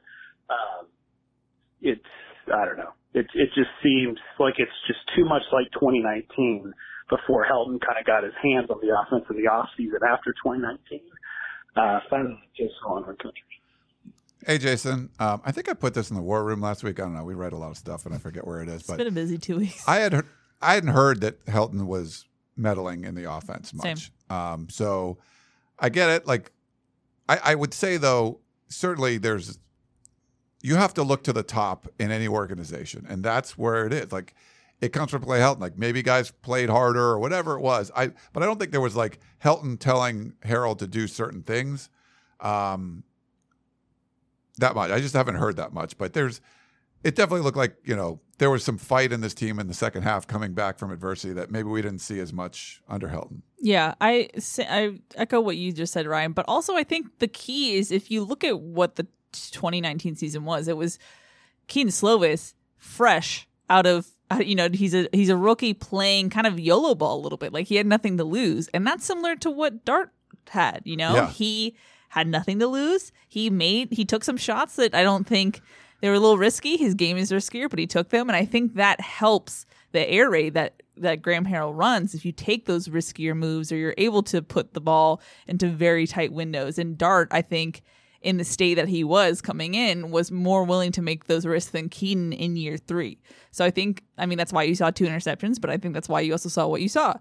I don't know. It just seems like it's just too much like 2019 before Helton kind of got his hands on the offense in the offseason after 2019. Finally, just on our country. Hey, Jason. I think I put this in the war room last week. I don't know. We read a lot of stuff, and I forget where it is. It's been a busy 2 weeks. I hadn't heard that Helton was meddling in the offense much. Same. So I get it. Like, I would say, though, certainly you have to look to the top in any organization, and that's where it is. Like, it comes from Clay Helton. Like, maybe guys played harder or whatever it was. But I don't think there was like Helton telling Harold to do certain things that much. I just haven't heard that much. But it definitely looked like, there was some fight in this team in the second half coming back from adversity that maybe we didn't see as much under Helton. Yeah, I echo what you just said, Ryan. But also I think the key is if you look at what the 2019 season was, it was Keaton Slovis fresh out of, he's a rookie playing kind of YOLO ball a little bit. Like he had nothing to lose. And that's similar to what Dart had, Yeah. He had nothing to lose. He took some shots that I don't think they were a little risky. His game is riskier, but he took them. And I think that helps the air raid that Graham Harrell runs. If you take those riskier moves, or you're able to put the ball into very tight windows. And Dart, I think, in the state that he was coming in, was more willing to make those risks than Keaton in year 3. So I think, that's why you saw 2 interceptions, but I think that's why you also saw what you saw.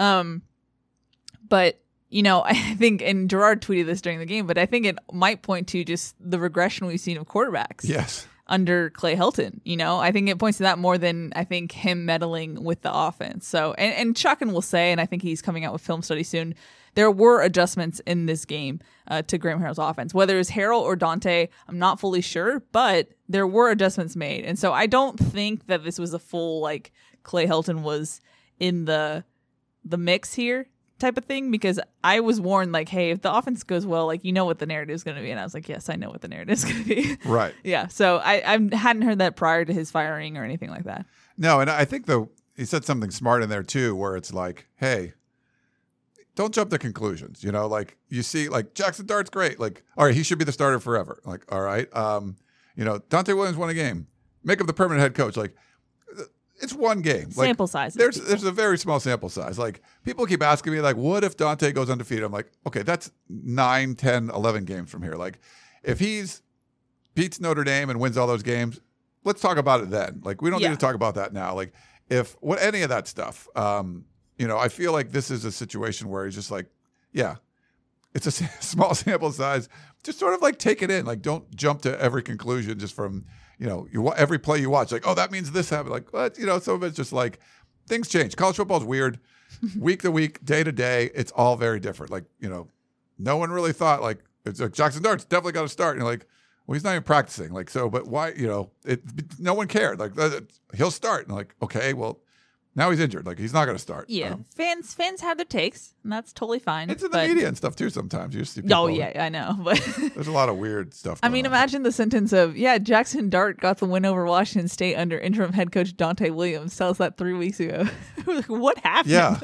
But, I think, and Gerard tweeted this during the game, but I think it might point to just the regression we've seen of quarterbacks. Yes. Under Clay Helton, I think it points to that more than I think him meddling with the offense. So, and Chachin will say, and I think he's coming out with film study soon, there were adjustments in this game to Graham Harrell's offense. Whether it's Harrell or Dante, I'm not fully sure, but there were adjustments made. And so I don't think that this was a full, Clay Helton was in the mix here type of thing, because I was warned, hey, if the offense goes well, what the narrative is going to be. And I was like, yes, I know what the narrative is going to be. Right. Yeah. So I hadn't heard that prior to his firing or anything like that. No, and I think he said something smart in there too, where it's hey, don't jump to conclusions. You see, Jackson Dart's great. All right, he should be the starter forever. All right, Dante Williams won a game. Make him the permanent head coach. It's one game. Sample size. There's a very small sample size. People keep asking me, what if Dante goes undefeated? I'm like, okay, that's 9, 10, 11 games from here. If he's beats Notre Dame and wins all those games, let's talk about it then. We don't need to talk about that now. Any of that stuff. I feel like this is a situation where he's just it's a small sample size. Just sort of take it in. Don't jump to every conclusion just from, every play you watch. Oh, that means this happened. What? Some of it's just things change. College football is weird. Week to week, day to day, it's all very different. No one really thought it's Jackson Dart's definitely got to start. And you're well, he's not even practicing. But why, no one cared. He'll start. And okay, well, now he's injured. He's not going to start. Yeah. Fans have their takes, and that's totally fine. It's in the media and stuff too sometimes. You see people, I know. But there's a lot of weird stuff going on. Imagine the sentence of, Jackson Dart got the win over Washington State under interim head coach Dante Williams. Tell us that 3 weeks ago. What happened? Yeah.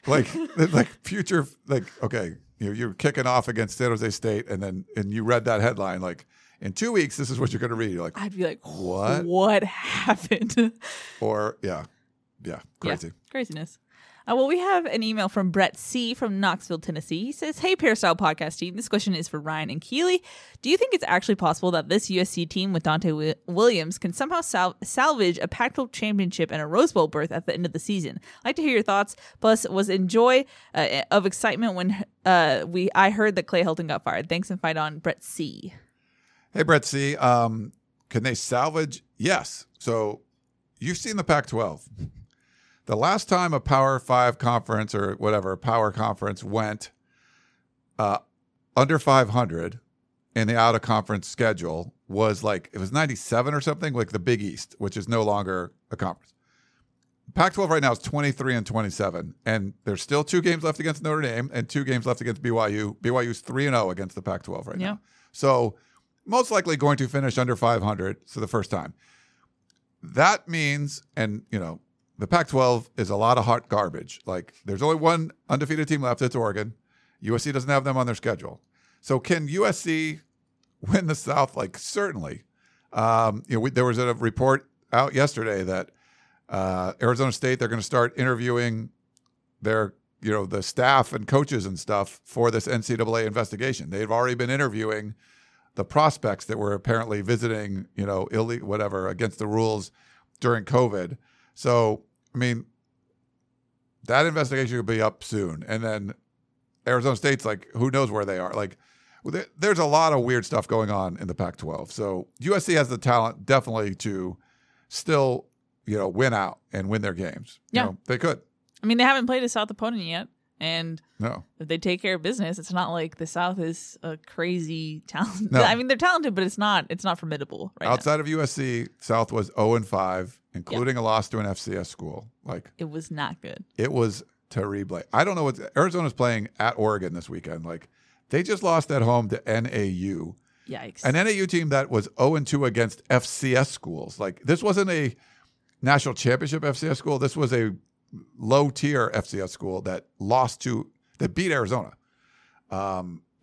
Future, okay, you're kicking off against San Jose State, and you read that headline, in 2 weeks, this is what you're going to read. You're I'd be what? What happened? Or, Yeah, crazy. Yeah, craziness. Well, we have an email from Brett C. from Knoxville, Tennessee. He says, "Hey, Peristyle Podcast team. This question is for Ryan and Keely. Do you think it's actually possible that this USC team with Dante Williams can somehow salvage a Pac-12 championship and a Rose Bowl berth at the end of the season? I'd like to hear your thoughts. Plus, was in joy of excitement when I heard that Clay Helton got fired. Thanks and fight on, Brett C." Hey, Brett C. Can they salvage? Yes. So you've seen the Pac-12. The last time a Power 5 conference or whatever, a power conference went under 500 in the out-of-conference schedule was it was 97 or something, the Big East, which is no longer a conference. Pac-12 right now is 23-27, and there's still 2 games left against Notre Dame and 2 games left against BYU. BYU's 3-0 against the Pac-12 right now. So most likely going to finish under 500 for the first time. That means, and the Pac-12 is a lot of hot garbage. There's only one undefeated team left. It's Oregon. USC doesn't have them on their schedule. So can USC win the South? Certainly. There was a report out yesterday that Arizona State, they're going to start interviewing their, the staff and coaches and stuff for this NCAA investigation. They've already been interviewing the prospects that were apparently visiting, illegal, whatever, against the rules during COVID. So, that investigation will be up soon. And then Arizona State's who knows where they are? There's a lot of weird stuff going on in the Pac-12. So USC has the talent definitely to still, win out and win their games. Yeah. They could. They haven't played a South opponent yet. And no, if they take care of business, it's not like the South is a crazy talent. No. They're talented, but it's not formidable right Outside of USC, South was 0-5, including a loss to an FCS school. It was not good. It was terrible. I don't know what Arizona's playing at Oregon this weekend. They just lost at home to NAU. Yikes. An NAU team that was 0-2 against FCS schools. This wasn't a national championship FCS school. This was a low-tier FCS school that beat Arizona.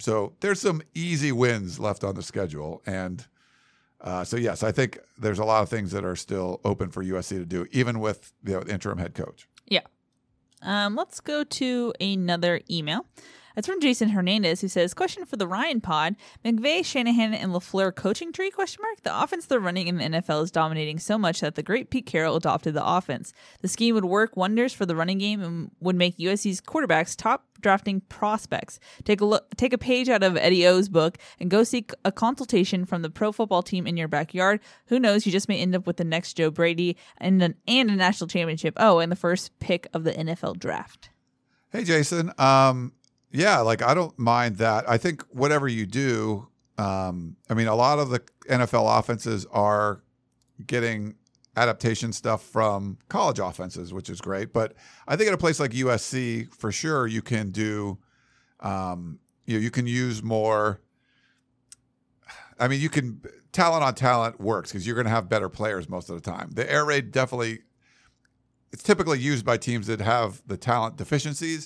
So there's some easy wins left on the schedule. And so, yes, I think there's a lot of things that are still open for USC to do, even with the interim head coach. Yeah. Let's go to another email. It's from Jason Hernandez, who says, question for the Ryan pod. McVay, Shanahan, and LaFleur coaching tree, ? The offense they're running in the NFL is dominating so much that the great Pete Carroll adopted the offense. The scheme would work wonders for the running game and would make USC's quarterbacks top drafting prospects. Take a page out of Eddie O's book and go seek a consultation from the pro football team in your backyard. Who knows, you just may end up with the next Joe Brady and a national championship. Oh, and the first pick of the NFL draft. Hey, Jason. Yeah, like I don't mind that. I think whatever you do, I mean, a lot of the NFL offenses are getting adaptation stuff from college offenses, which is great. But I think at a place like USC, for sure, you can do, you can use more. I mean, talent on talent works because you're going to have better players most of the time. The air raid it's typically used by teams that have the talent deficiencies.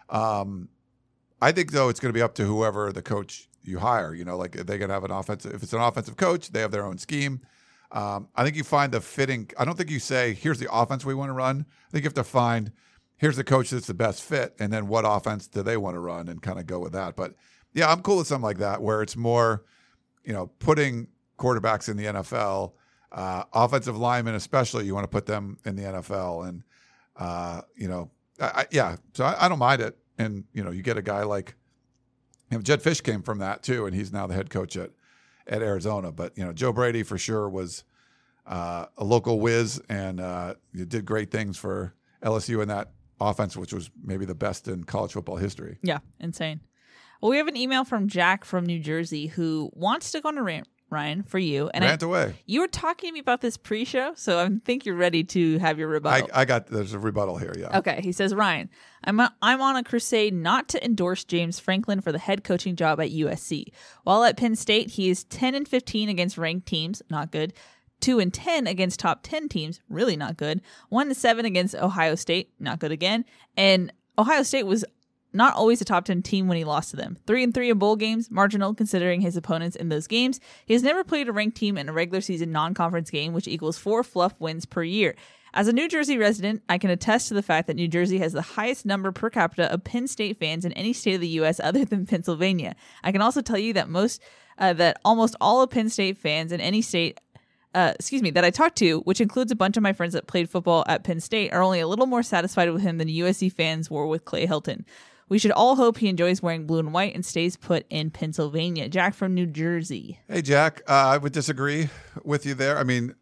I think, though, it's going to be up to whoever the coach you hire. Like they can have if it's an offensive coach, they have their own scheme. I think you find the fitting. I don't think you say, here's the offense we want to run. I think you have to find, here's the coach that's the best fit, and then what offense do they want to run and kind of go with that. But, yeah, I'm cool with something like that where it's more, putting quarterbacks in the NFL, offensive linemen especially, you want to put them in the NFL. And, so I don't mind it. And, you get a guy like Jedd Fisch came from that too, and he's now the head coach at Arizona. But, Joe Brady for sure was a local whiz and did great things for LSU in that offense, which was maybe the best in college football history. Yeah, insane. Well, we have an email from Jack from New Jersey who wants to go on a rant, Ryan, for you. And Rant away. You were talking to me about this pre-show, so I think you're ready to have your rebuttal. There's a rebuttal here, yeah. Okay, he says, Ryan, I'm on a crusade not to endorse James Franklin for the head coaching job at USC. While at Penn State, he is 10-15 against ranked teams, not good. 2-10 against top 10 teams, really not good. 1-7 against Ohio State, not good again. And Ohio State was not always a top 10 team when he lost to them. 3-3 in bowl games, marginal considering his opponents in those games. He has never played a ranked team in a regular season non-conference game, which equals 4 fluff wins per year. As a New Jersey resident, I can attest to the fact that New Jersey has the highest number per capita of Penn State fans in any state of the U.S. other than Pennsylvania. I can also tell you that almost all of Penn State fans in any state that I talked to, which includes a bunch of my friends that played football at Penn State, are only a little more satisfied with him than USC fans were with Clay Helton. We should all hope he enjoys wearing blue and white and stays put in Pennsylvania. Jack from New Jersey. Hey, Jack, I would disagree with you there. I mean,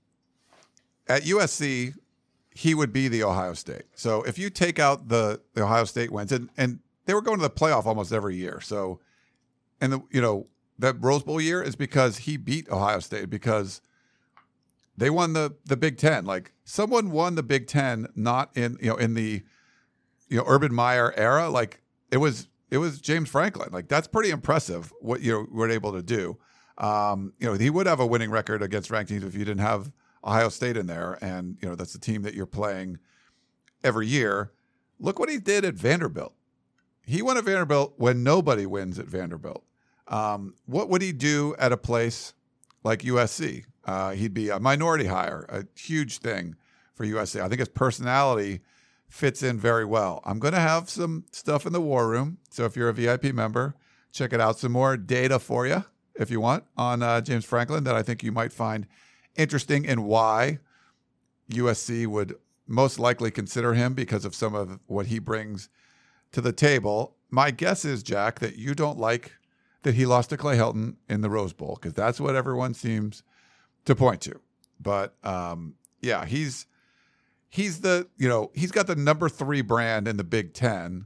at USC, he would be the Ohio State. So if you take out the Ohio State wins, and they were going to the playoff almost every year. So, and that Rose Bowl year is because he beat Ohio State because they won the Big Ten. Like someone won the Big Ten, not in the Urban Meyer era. Like it was James Franklin. Like that's pretty impressive what you were able to do. He would have a winning record against ranked teams if you didn't have Ohio State in there, and that's the team that you're playing every year. Look what he did at Vanderbilt. He won at Vanderbilt when nobody wins at Vanderbilt. What would he do at a place like USC? He'd be a minority hire, a huge thing for USC. I think his personality fits in very well. I'm going to have some stuff in the war room. So if you're a VIP member, check it out. Some more data for you, if you want, on James Franklin that I think you might find interesting and why USC would most likely consider him because of some of what he brings to the table. My guess is, Jack, that you don't like that he lost to Clay Helton in the Rose Bowl because that's what everyone seems to point to. But yeah, he's got the number 3 brand in the Big Ten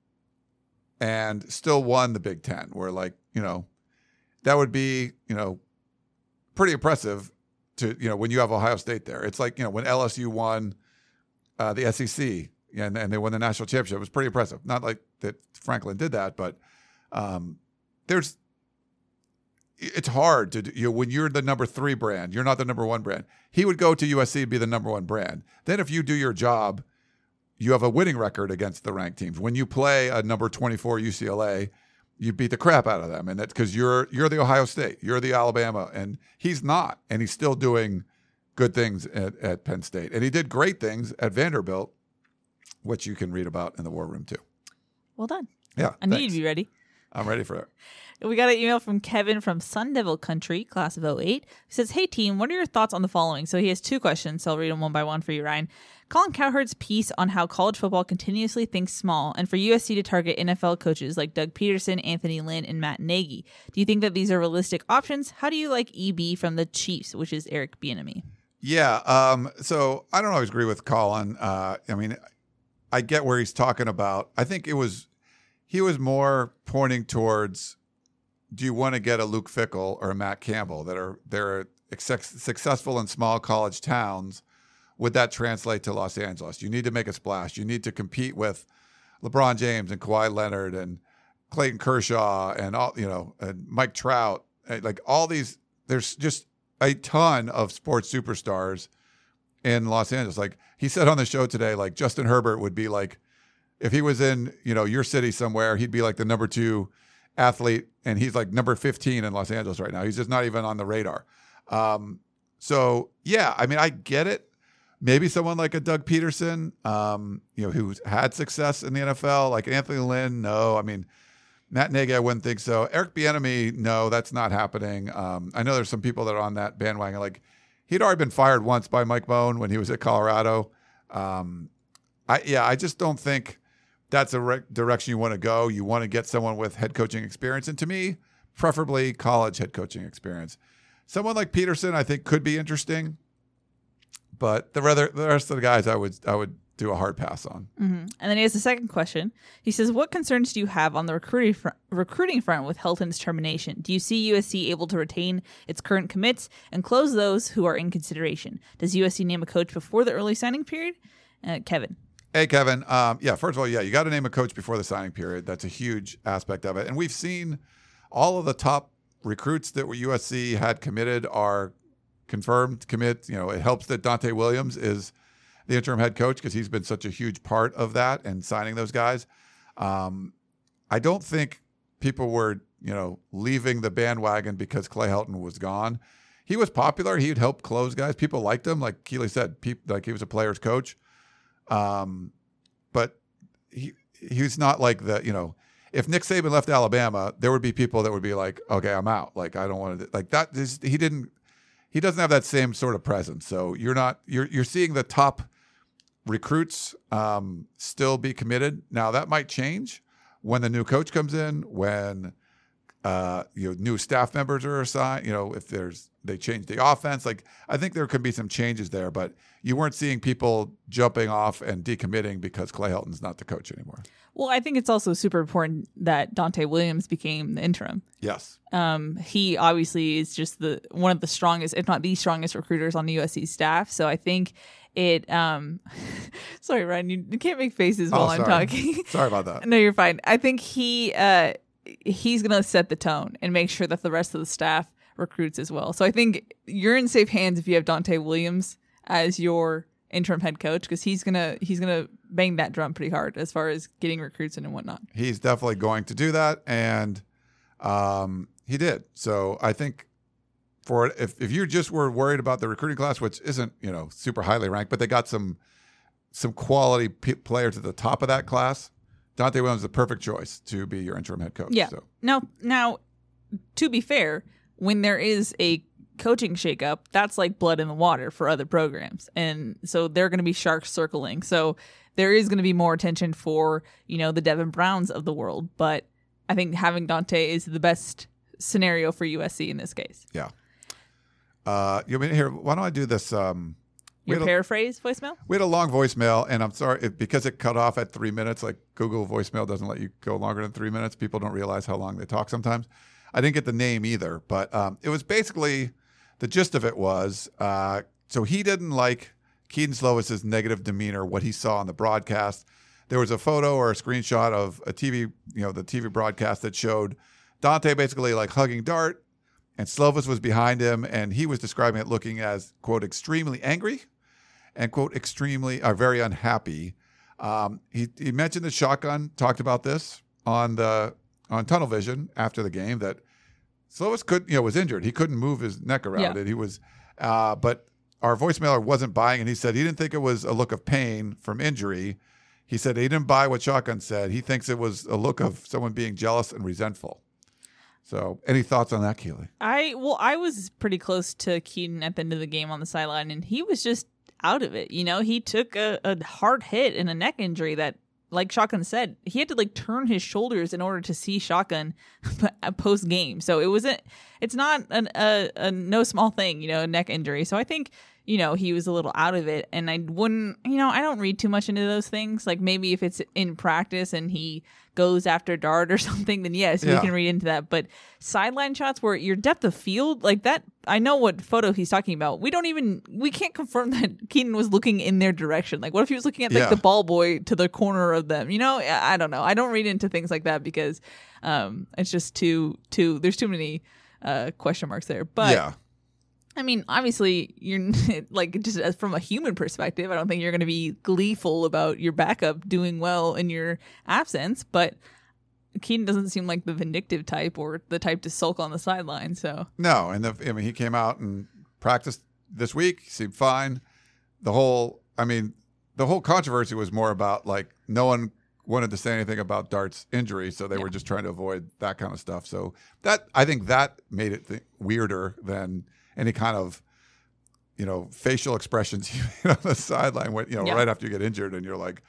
and still won the Big Ten, where that would be, pretty impressive to, when you have Ohio State there. It's like, when LSU won the SEC and they won the national championship. It was pretty impressive. Not like that Franklin did that, but it's hard to do, when you're the number 3 brand, you're not the number 1 brand. He would go to USC and be the number 1 brand. Then if you do your job, you have a winning record against the ranked teams. When you play a number 24 UCLA you beat the crap out of them, and that's because you're the Ohio State, you're the Alabama, and he's not, and he's still doing good things at Penn State, and he did great things at Vanderbilt, which you can read about in the War Room too. Well done. Yeah, I need you to be ready. I'm ready for it. We got an email from Kevin from Sun Devil Country, class of 08. He says, hey, team, what are your thoughts on the following? So he has 2 questions, so I'll read them one by one for you, Ryan. Colin Cowherd's piece on how college football continuously thinks small and for USC to target NFL coaches like Doug Peterson, Anthony Lynn, and Matt Nagy. Do you think that these are realistic options? How do you like EB from the Chiefs, which is Eric Bieniemy? Yeah, so I don't always agree with Colin. I mean, I get where he's talking about. I think he was more pointing towards, do you want to get a Luke Fickell or a Matt Campbell they're successful in small college towns? Would that translate to Los Angeles? You need to make a splash. You need to compete with LeBron James and Kawhi Leonard and Clayton Kershaw and all, and Mike Trout. Like all these, there's just a ton of sports superstars in Los Angeles. Like he said on the show today, like Justin Herbert would be like, if he was in, your city somewhere, he'd be like the number 2 athlete, and he's like number 15 in Los Angeles right now. He's just not even on the radar. So yeah, I mean, I get it. Maybe someone like a Doug Peterson, who's had success in the NFL, like Anthony Lynn. No, I mean, Matt Nagy, I wouldn't think so. Eric Bieniemy, no, that's not happening. I know there's some people that are on that bandwagon. Like he'd already been fired once by Mike Bohn when he was at Colorado. I just don't think that's a direction you want to go. You want to get someone with head coaching experience, and to me, preferably college head coaching experience. Someone like Peterson, I think, could be interesting, but the rest of the guys, I would do a hard pass on. Mm-hmm. And then he has a second question. He says, what concerns do you have on the recruiting front with Helton's termination? Do you see USC able to retain its current commits and close those who are in consideration? Does USC name a coach before the early signing period? Kevin. Hey, Kevin. First of all, you got to name a coach before the signing period. That's a huge aspect of it. And we've seen all of the top recruits that USC had committed are confirmed commit. It helps that Dante Williams is the interim head coach because he's been such a huge part of that and signing those guys. I don't think people were, leaving the bandwagon because Clay Helton was gone. He was popular. He'd help close guys. People liked him. Like Keely said, like he was a player's coach. But he's not like the, if Nick Saban left Alabama, there would be people that would be like, okay, I'm out. Like, I don't want to, like that. He doesn't have that same sort of presence. So you're seeing the top recruits, still be committed. Now that might change when the new coach comes in, when, new staff members are assigned, if they change the offense. Like, I think there could be some changes there, but you weren't seeing people jumping off and decommitting because Clay Helton's not the coach anymore. Well, I think it's also super important that Dante Williams became the interim. Yes. He obviously is just one of the strongest, if not the strongest recruiters on the USC staff. So I think it, sorry, Ryan, you can't make faces while I'm talking. Sorry about that. No, you're fine. I think he's going to set the tone and make sure that the rest of the staff recruits as well. So I think you're in safe hands if you have Dante Williams as your interim head coach, because he's gonna bang that drum pretty hard as far as getting recruits in and whatnot. He's definitely going to do that, and he did. So I think if you just were worried about the recruiting class, which isn't super highly ranked, but they got some quality players at the top of that class, Dante Williams is the perfect choice to be your interim head coach. Yeah. So. Now, to be fair, when there is a coaching shakeup, that's like blood in the water for other programs, and so they're going to be sharks circling. So there is going to be more attention for the Devin Browns of the world. But I think having Dante is the best scenario for USC in this case. Yeah. You mean here? Why don't I do this? Your paraphrase voicemail? We had a long voicemail, and I'm sorry because it cut off at 3 minutes. Like Google voicemail doesn't let you go longer than 3 minutes. People don't realize how long they talk sometimes. I didn't get the name either, but it was basically the gist of it was so he didn't like Keaton Slovis's negative demeanor, what he saw on the broadcast. There was a photo or a screenshot of a TV, the TV broadcast that showed Dante basically like hugging Dart, and Slovis was behind him, and he was describing it looking as, quote, extremely angry and, quote, extremely very unhappy. He mentioned the shotgun, talked about this on the on tunnel vision after the game that Slovis was injured. He couldn't move his neck around it. He was, but our voicemailer wasn't buying, and he said he didn't think it was a look of pain from injury. He said he didn't buy what Shotgun said. He thinks it was a look of someone being jealous and resentful. So, any thoughts on that, Keely? I was pretty close to Keaton at the end of the game on the sideline, and he was just out of it. He took a hard hit and a neck injury that, like Shotgun said, he had to like turn his shoulders in order to see Shotgun post game. So it's not a no small thing, a neck injury. So I think, he was a little out of it, and I wouldn't, I don't read too much into those things. Like maybe if it's in practice and he goes after Dart or something, then yes, we can read into that. But sideline shots where your depth of field, like that, I know what photo he's talking about. We can't confirm that Keaton was looking in their direction. Like what if he was looking at like the ball boy to the corner of them? I don't know. I don't read into things like that because it's just there's too many question marks there. But I mean, obviously, you're like just from a human perspective, I don't think you're going to be gleeful about your backup doing well in your absence. But Keaton doesn't seem like the vindictive type or the type to sulk on the sideline. So no, and he came out and practiced this week. He seemed fine. The whole controversy was more about like no one wanted to say anything about Dart's injury, so they were just trying to avoid that kind of stuff. So I think that made it weirder than any kind of, facial expressions you made on the sideline when, right after you get injured and you're like,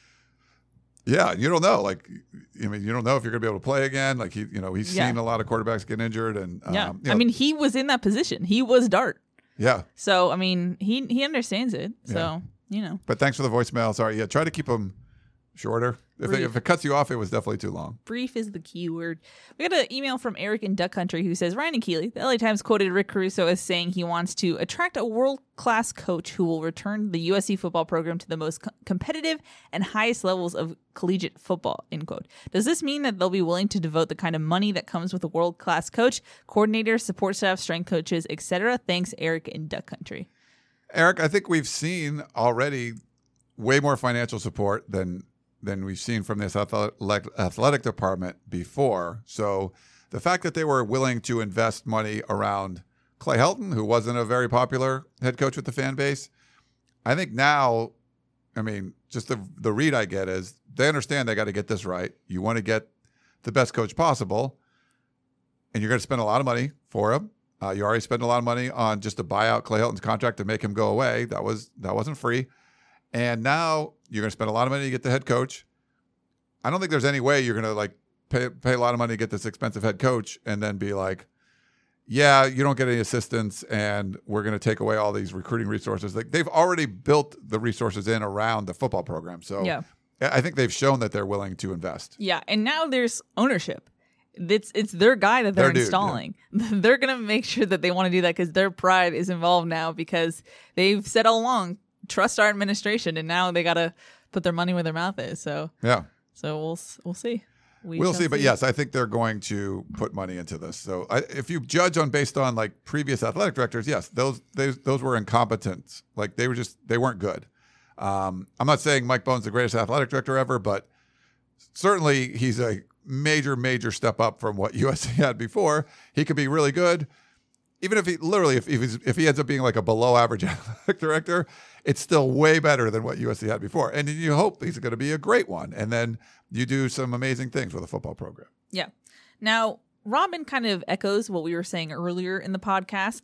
you don't know. Like, you don't know if you're going to be able to play again. Like he's seen a lot of quarterbacks get injured and, he was in that position. He was Dart. Yeah. So, he understands it. So, But thanks for the voicemail. Sorry. Yeah. Try to keep them shorter. If it cuts you off, it was definitely too long. Brief is the key word. We got an email from Eric in Duck Country who says, Ryan and Keely, the LA Times quoted Rick Caruso as saying he wants to attract a world-class coach who will return the USC football program to the most competitive and highest levels of collegiate football, end quote. Does this mean that they'll be willing to devote the kind of money that comes with a world-class coach, coordinator, support staff, strength coaches, etc.? Thanks, Eric in Duck Country. Eric, I think we've seen already way more financial support than we've seen from this athletic department before. So the fact that they were willing to invest money around Clay Helton, who wasn't a very popular head coach with the fan base, I think now, just the read I get is they understand they got to get this right. You want to get the best coach possible, and you're going to spend a lot of money for him. You already spent a lot of money on just to buy out Clay Helton's contract to make him go away. That wasn't free. And now you're going to spend a lot of money to get the head coach. I don't think there's any way you're going to pay a lot of money to get this expensive head coach and then be like, yeah, you don't get any assistance and we're going to take away all these recruiting resources. Like they've already built the resources in around the football program. So I think they've shown that they're willing to invest. Yeah. And now there's ownership. It's their guy that they're installing. Yeah. They're going to make sure that they want to do that because their pride is involved now because they've said all along, trust our administration, and now they got to put their money where their mouth is. So we'll see. We'll see. But yes, I think they're going to put money into this. So if you judge based on like previous athletic directors, yes, those were incompetent. Like they weren't good. I'm not saying Mike Bohn's the greatest athletic director ever, but certainly he's a major step up from what USC had before. He could be really good. Even if if he ends up being like a below average athletic director, it's still way better than what USC had before. And you hope he's going to be a great one. And then you do some amazing things with a football program. Yeah. Now, Robin kind of echoes what we were saying earlier in the podcast.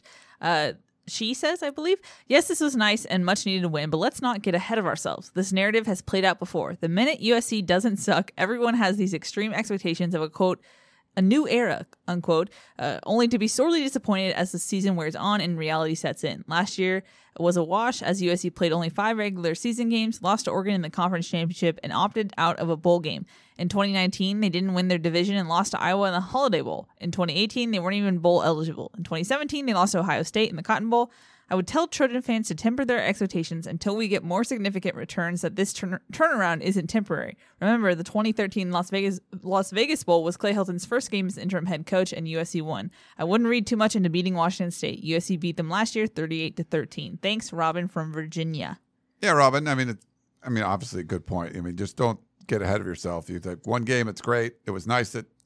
She says, I believe, yes, this was nice and much needed to win, but let's not get ahead of ourselves. This narrative has played out before. The minute USC doesn't suck, everyone has these extreme expectations of a, quote, a new era, unquote, only to be sorely disappointed as the season wears on and reality sets in. Last year was a wash as USC played only 5 regular season games, lost to Oregon in the conference championship, and opted out of a bowl game. In 2019, they didn't win their division and lost to Iowa in the Holiday Bowl. In 2018, they weren't even bowl eligible. In 2017, they lost to Ohio State in the Cotton Bowl. I would tell Trojan fans to temper their expectations until we get more significant returns that this turnaround isn't temporary. Remember, the 2013 Las Vegas Bowl was Clay Helton's first game as interim head coach, and USC won. I wouldn't read too much into beating Washington State. USC beat them last year 38-13. Thanks, Robin from Virginia. Yeah, Robin. I mean, obviously a good point. Just don't get ahead of yourself. You think one game, it's great. It was nice that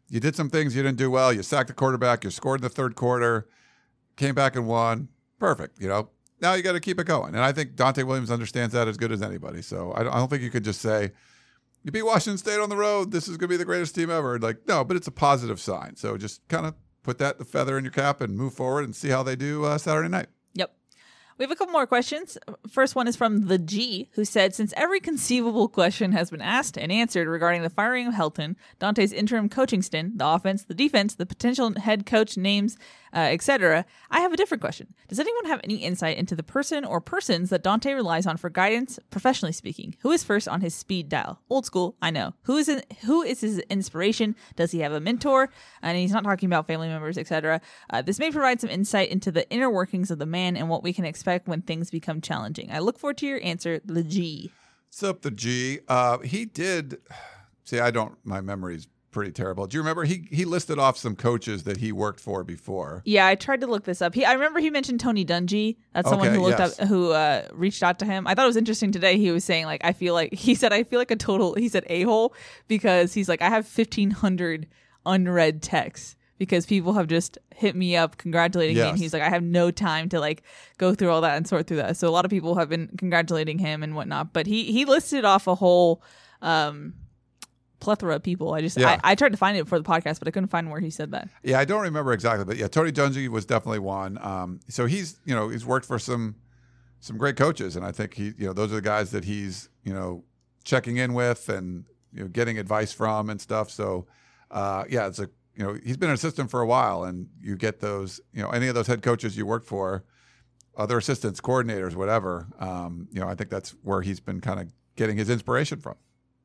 you did some things you didn't do well. You sacked the quarterback. You scored in the third quarter. Came back and won. Perfect. Now you got to keep it going. And I think Dante Williams understands that as good as anybody. So I don't think you could just say, you beat Washington State on the road, this is going to be the greatest team ever. Like, no, but it's a positive sign. So just kind of put the feather in your cap and move forward and see how they do Saturday night. Yep. We have a couple more questions. First one is from the G, who said, since every conceivable question has been asked and answered regarding the firing of Helton, Dante's interim coaching stint, the offense, the defense, the potential head coach names, etc., I have a different question. Does anyone have any insight into the person or persons that Dante relies on for guidance, professionally speaking? Who is first on his speed dial? Old school, I know. Who is his inspiration? Does he have a mentor? And he's not talking about family members, etc. This may provide some insight into the inner workings of the man and what we can expect when things become challenging. I look forward to your answer, the G. What's up, the G? He did. See, my memory's pretty terrible. Do you remember he listed off some coaches that he worked for before? Yeah, I tried to look this up. I remember he mentioned Tony Dungy. That's someone who reached out to him. I thought it was interesting today. He was saying I feel like a total, he said a-hole, because he's like, I have 1,500 unread texts because people have just hit me up congratulating me. And he's like, I have no time to go through all that and sort through that. So a lot of people have been congratulating him and whatnot, but he listed off a whole, plethora of people. I tried to find it for the podcast, but I couldn't find where he said that. Yeah, I don't remember exactly, but yeah, Tony Dungy was definitely one. So he's worked for some great coaches, and I think those are the guys that he's checking in with and getting advice from and stuff. So it's he's been an assistant for a while, and you get those any of those head coaches you worked for, other assistants, coordinators, whatever. I think that's where he's been kind of getting his inspiration from.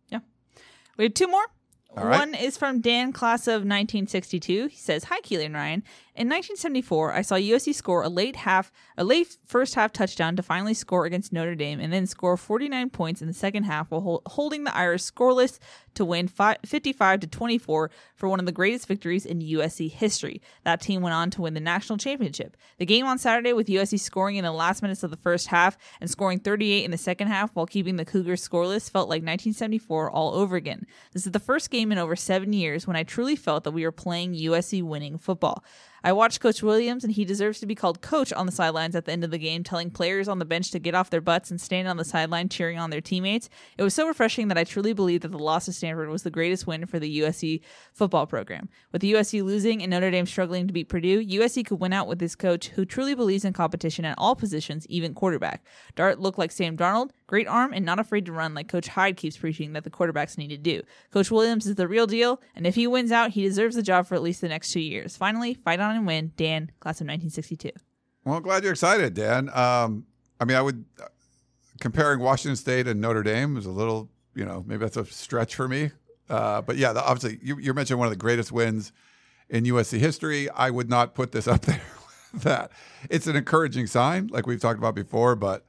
We have two more. All right. One is from Dan, class of 1962. He says, "Hi, Keely and Ryan. In 1974, I saw USC score a late first half touchdown to finally score against Notre Dame, and then score 49 points in the second half while holding the Irish scoreless to win 55-24 for one of the greatest victories in USC history. That team went on to win the national championship. The game on Saturday, with USC scoring in the last minutes of the first half and scoring 38 in the second half while keeping the Cougars scoreless, felt like 1974 all over again. This is the first game in over 7 years when I truly felt that we were playing USC winning football. I watched Coach Williams, and he deserves to be called coach on the sidelines at the end of the game, telling players on the bench to get off their butts and stand on the sideline cheering on their teammates. It was so refreshing that I truly believe that the loss to Stanford was the greatest win for the USC football program. With USC losing and Notre Dame struggling to beat Purdue, USC could win out with this coach who truly believes in competition at all positions, even quarterback. Dart looked like Sam Darnold, great arm, and not afraid to run like Coach Hyde keeps preaching that the quarterbacks need to do. Coach Williams is the real deal, and if he wins out, he deserves the job for at least the next 2 years. Finally, fight on and win. Dan, class of 1962. Well, I'm glad you're excited, Dan. I would comparing Washington State and Notre Dame is a little, maybe that's a stretch for me. But yeah, obviously you mentioned one of the greatest wins in USC history. I would not put this up there with that. It's an encouraging sign, like we've talked about before, but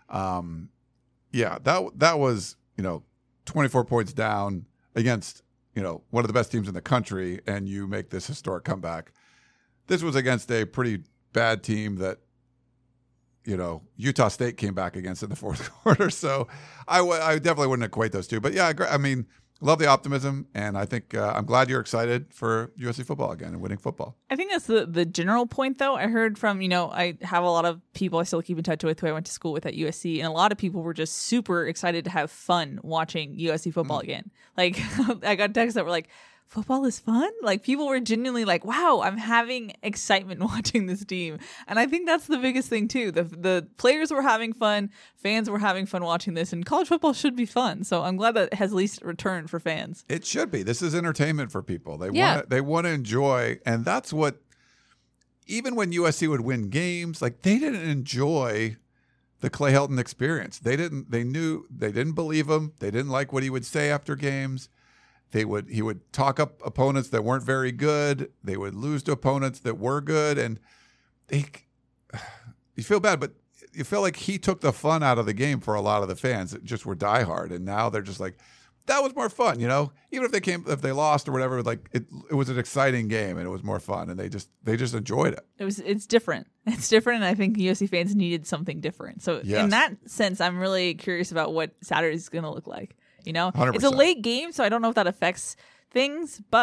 that was, 24 points down against, one of the best teams in the country, and you make this historic comeback. This was against a pretty bad team that, Utah State came back against in the fourth quarter. So I definitely wouldn't equate those two. But yeah, love the optimism. And I think I'm glad you're excited for USC football again and winning football. I think that's the general point, though. I heard from, I have a lot of people I still keep in touch with who I went to school with at USC. And a lot of people were just super excited to have fun watching USC football again. Like, I got texts that were like, football is fun? Like, people were genuinely like, wow, I'm having excitement watching this team. And I think that's the biggest thing, too. The players were having fun. Fans were having fun watching this. And college football should be fun. So I'm glad that it has at least returned for fans. It should be. This is entertainment for people. They want to enjoy. And that's what, even when USC would win games, they didn't enjoy the Clay Helton experience. They didn't believe him. They didn't like what he would say after games. He would talk up opponents that weren't very good. They would lose to opponents that were good, and you feel bad, but you feel like he took the fun out of the game for a lot of the fans that just were diehard, and now they're just like, that was more fun, Even if they lost or whatever, it was an exciting game and it was more fun, and they just enjoyed it. It's different. It's different, and I think USC fans needed something different. So in that sense, I'm really curious about what Saturday is going to look like. 100%. It's a late game, so I don't know if that affects things, but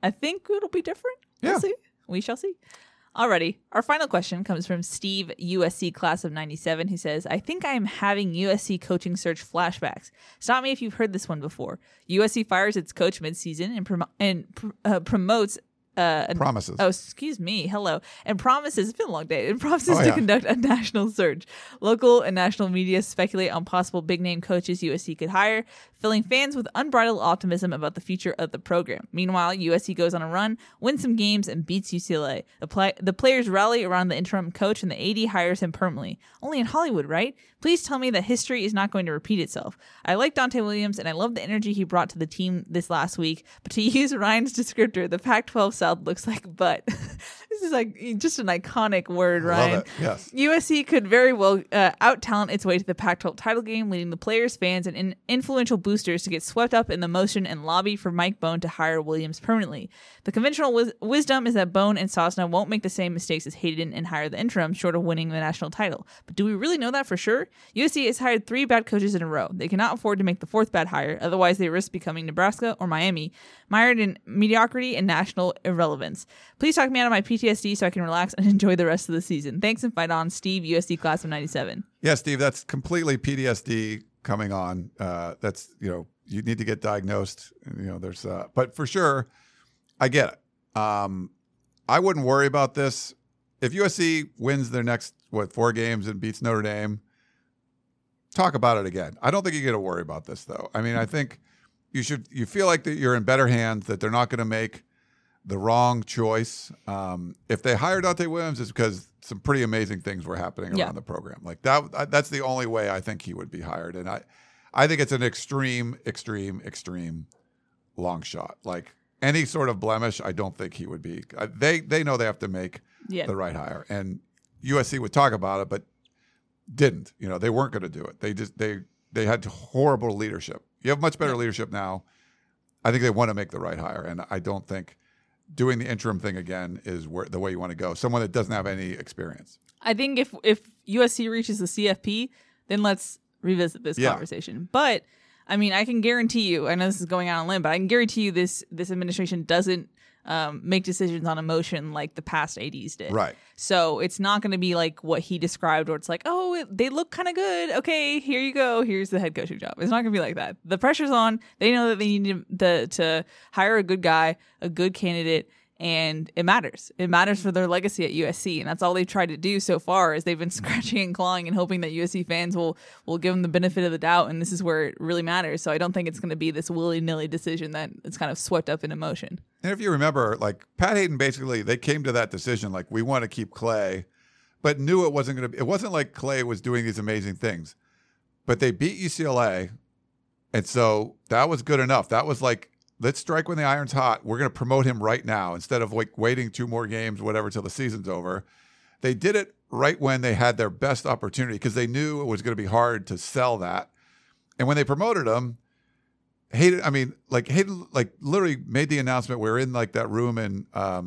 I think it'll be different. We'll Yeah. see. We shall see. Alrighty. Our final question comes from Steve, USC class of 97, who says, I think I am having USC coaching search flashbacks. Stop me if you've heard this one before. USC fires its coach midseason and promotes Promises. Oh, excuse me. Hello. And promises, it's been a long day, and promises Oh, to yeah. conduct a national search. Local and national media speculate on possible big-name coaches USC could hire, filling fans with unbridled optimism about the future of the program. Meanwhile, USC goes on a run, wins some games, and beats UCLA. The players rally around the interim coach, and the AD hires him permanently. Only in Hollywood, right? Please tell me that history is not going to repeat itself. I like Dante Williams, and I love the energy he brought to the team this last week, but to use Ryan's descriptor, the Pac-12 South looks like butt. This is like just an iconic word, Ryan. Love it. Yes. USC could very well out-talent its way to the Pac-12 title game, leading the players, fans, and influential boosters to get swept up in the motion and lobby for Mike Bone to hire Williams permanently. The conventional wisdom is that Bone and Sosna won't make the same mistakes as Hayden and hire the interim, short of winning the national title. But do we really know that for sure? USC has hired 3 bad coaches in a row. They cannot afford to make the 4th bad hire, otherwise they risk becoming Nebraska or Miami, mired in mediocrity and national irrelevance. Please talk me out of my PTSD so I can relax and enjoy the rest of the season. Thanks and fight on, Steve, USC class of 97. Yeah, Steve, that's completely PTSD coming on. That's, you need to get diagnosed. There's, but for sure, I get it. I wouldn't worry about this. If USC wins their next, 4 games and beats Notre Dame, talk about it again. I don't think you got to worry about this, though. I mean, I think you feel like that you're in better hands, that they're not going to make the wrong choice. If they hire Dante Williams, it's because some pretty amazing things were happening around the program. Like that's the only way I think he would be hired. And I think it's an extreme long shot. Like any sort of blemish, I don't think he would be. They know they have to make the right hire. And USC would talk about it, but didn't. They weren't going to do it. They had horrible leadership. You have much better leadership now. I think they want to make the right hire. And I don't think doing the interim thing again is the way you want to go. Someone that doesn't have any experience. I think if USC reaches the CFP, then let's revisit this conversation. But I mean, I can guarantee you, I know this is going out on a limb, but I can guarantee you this administration doesn't make decisions on emotion like the past ADs did. Right. So it's not going to be like what he described where it's like, oh, they look kind of good. Okay, here you go. Here's the head coaching job. It's not going to be like that. The pressure's on. They know that they need to hire a good guy, a good candidate, and it matters. It matters for their legacy at USC, and that's all they've tried to do so far is they've been scratching and clawing and hoping that USC fans will give them the benefit of the doubt, and this is where it really matters. So I don't think it's going to be this willy-nilly decision that it's kind of swept up in emotion. And if you remember, like Pat Hayden, basically they came to that decision like we want to keep Clay, but knew it wasn't going to be. It wasn't like Clay was doing these amazing things, but they beat UCLA, and so that was good enough. That was like, let's strike when the iron's hot. We're going to promote him right now instead of like waiting 2 more games, whatever, till the season's over. They did it right when they had their best opportunity because they knew it was going to be hard to sell that. And when they promoted him, Hayden literally made the announcement. We're in like that room in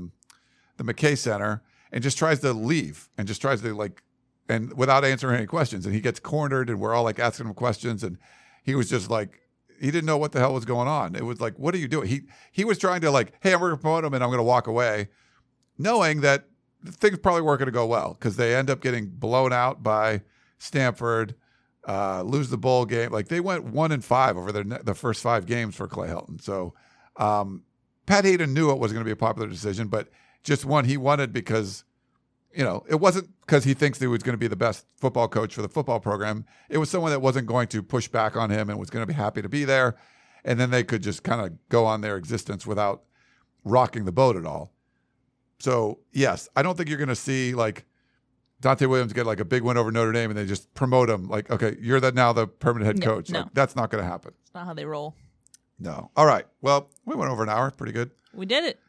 the McKay Center and just tries to leave and just tries to and without answering any questions. And he gets cornered and we're all like asking him questions. And he was just like, he didn't know what the hell was going on. It was like, what are you doing? He was trying to like, hey, I'm going to promote him and I'm going to walk away, knowing that things probably weren't going to go well because they end up getting blown out by Stanford, lose the bowl game. Like they went 1-5 over the first 5 games for Clay Helton. So Pat Hayden knew it was going to be a popular decision, but just one he wanted because, it wasn't because he thinks he was going to be the best football coach for the football program. It was someone that wasn't going to push back on him and was going to be happy to be there. And then they could just kind of go on their existence without rocking the boat at all. So, yes, I don't think you're going to see like Dante Williams get like a big win over Notre Dame and they just promote him like, okay, you're now the permanent head coach. No. Like, that's not going to happen. It's not how they roll. No. All right. Well, we went over an hour. Pretty good. We did it.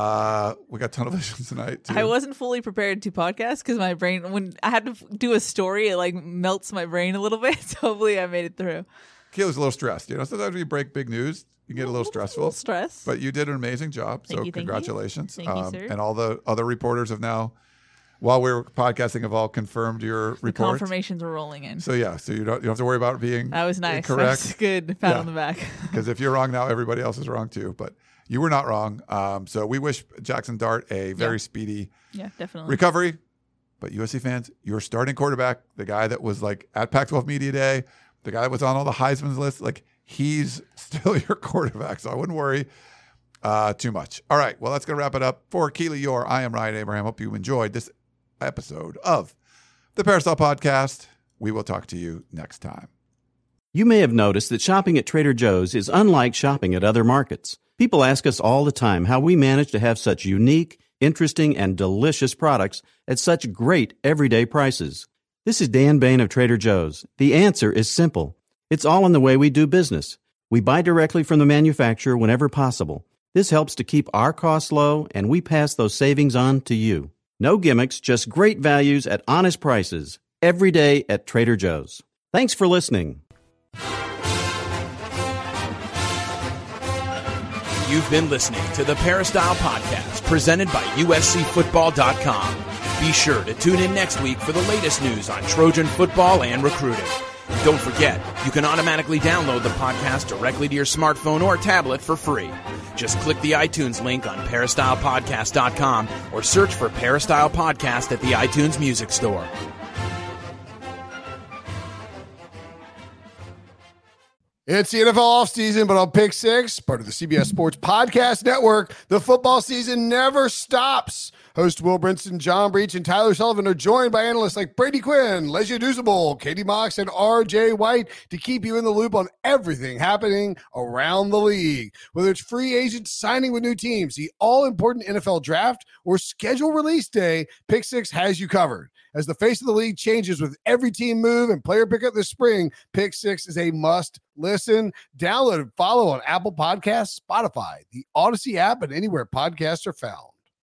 We got television tonight too. I wasn't fully prepared to podcast because my brain, when I had to do a story, it like melts my brain a little bit. So hopefully I made it through. Kayla's a little stressed. Sometimes when you break big news, you get a little stressful. A little stress. But you did an amazing job. Thank you, congratulations. Thank you, sir. And all the other reporters have now, while we were podcasting, have all confirmed your report. Confirmations were rolling in. So yeah, so you don't have to worry about it being that was nice. incorrect. That's good. Pat on the back. Because if you're wrong now, everybody else is wrong too. But You were not wrong. So we wish Jackson Dart a very speedy recovery. But USC fans, your starting quarterback, the guy that was like at Pac-12 Media Day, the guy that was on all the Heisman's lists, like he's still your quarterback. So I wouldn't worry too much. All right. Well, that's going to wrap it up. For Keely Eure, I am Ryan Abraham. Hope you enjoyed this episode of the Peristyle Podcast. We will talk to you next time. You may have noticed that shopping at Trader Joe's is unlike shopping at other markets. People ask us all the time how we manage to have such unique, interesting, and delicious products at such great everyday prices. This is Dan Bain of Trader Joe's. The answer is simple. It's all in the way we do business. We buy directly from the manufacturer whenever possible. This helps to keep our costs low, and we pass those savings on to you. No gimmicks, just great values at honest prices. Every day at Trader Joe's. Thanks for listening. You've been listening to the Peristyle Podcast, presented by USCFootball.com. Be sure to tune in next week for the latest news on Trojan football and recruiting. Don't forget, you can automatically download the podcast directly to your smartphone or tablet for free. Just click the iTunes link on PeristylePodcast.com or search for Peristyle Podcast at the iTunes Music Store. It's the NFL offseason, but on Pick Six, part of the CBS Sports Podcast Network, the football season never stops. Host Will Brinson, John Breach, and Tyler Sullivan are joined by analysts like Brady Quinn, Lesia Dusable, Katie Mox, and R.J. White to keep you in the loop on everything happening around the league. Whether it's free agents signing with new teams, the all-important NFL draft, or schedule release day, Pick Six has you covered. As the face of the league changes with every team move and player pickup this spring, Pick Six is a must listen. Download and follow on Apple Podcasts, Spotify, the Odyssey app, and anywhere podcasts are found.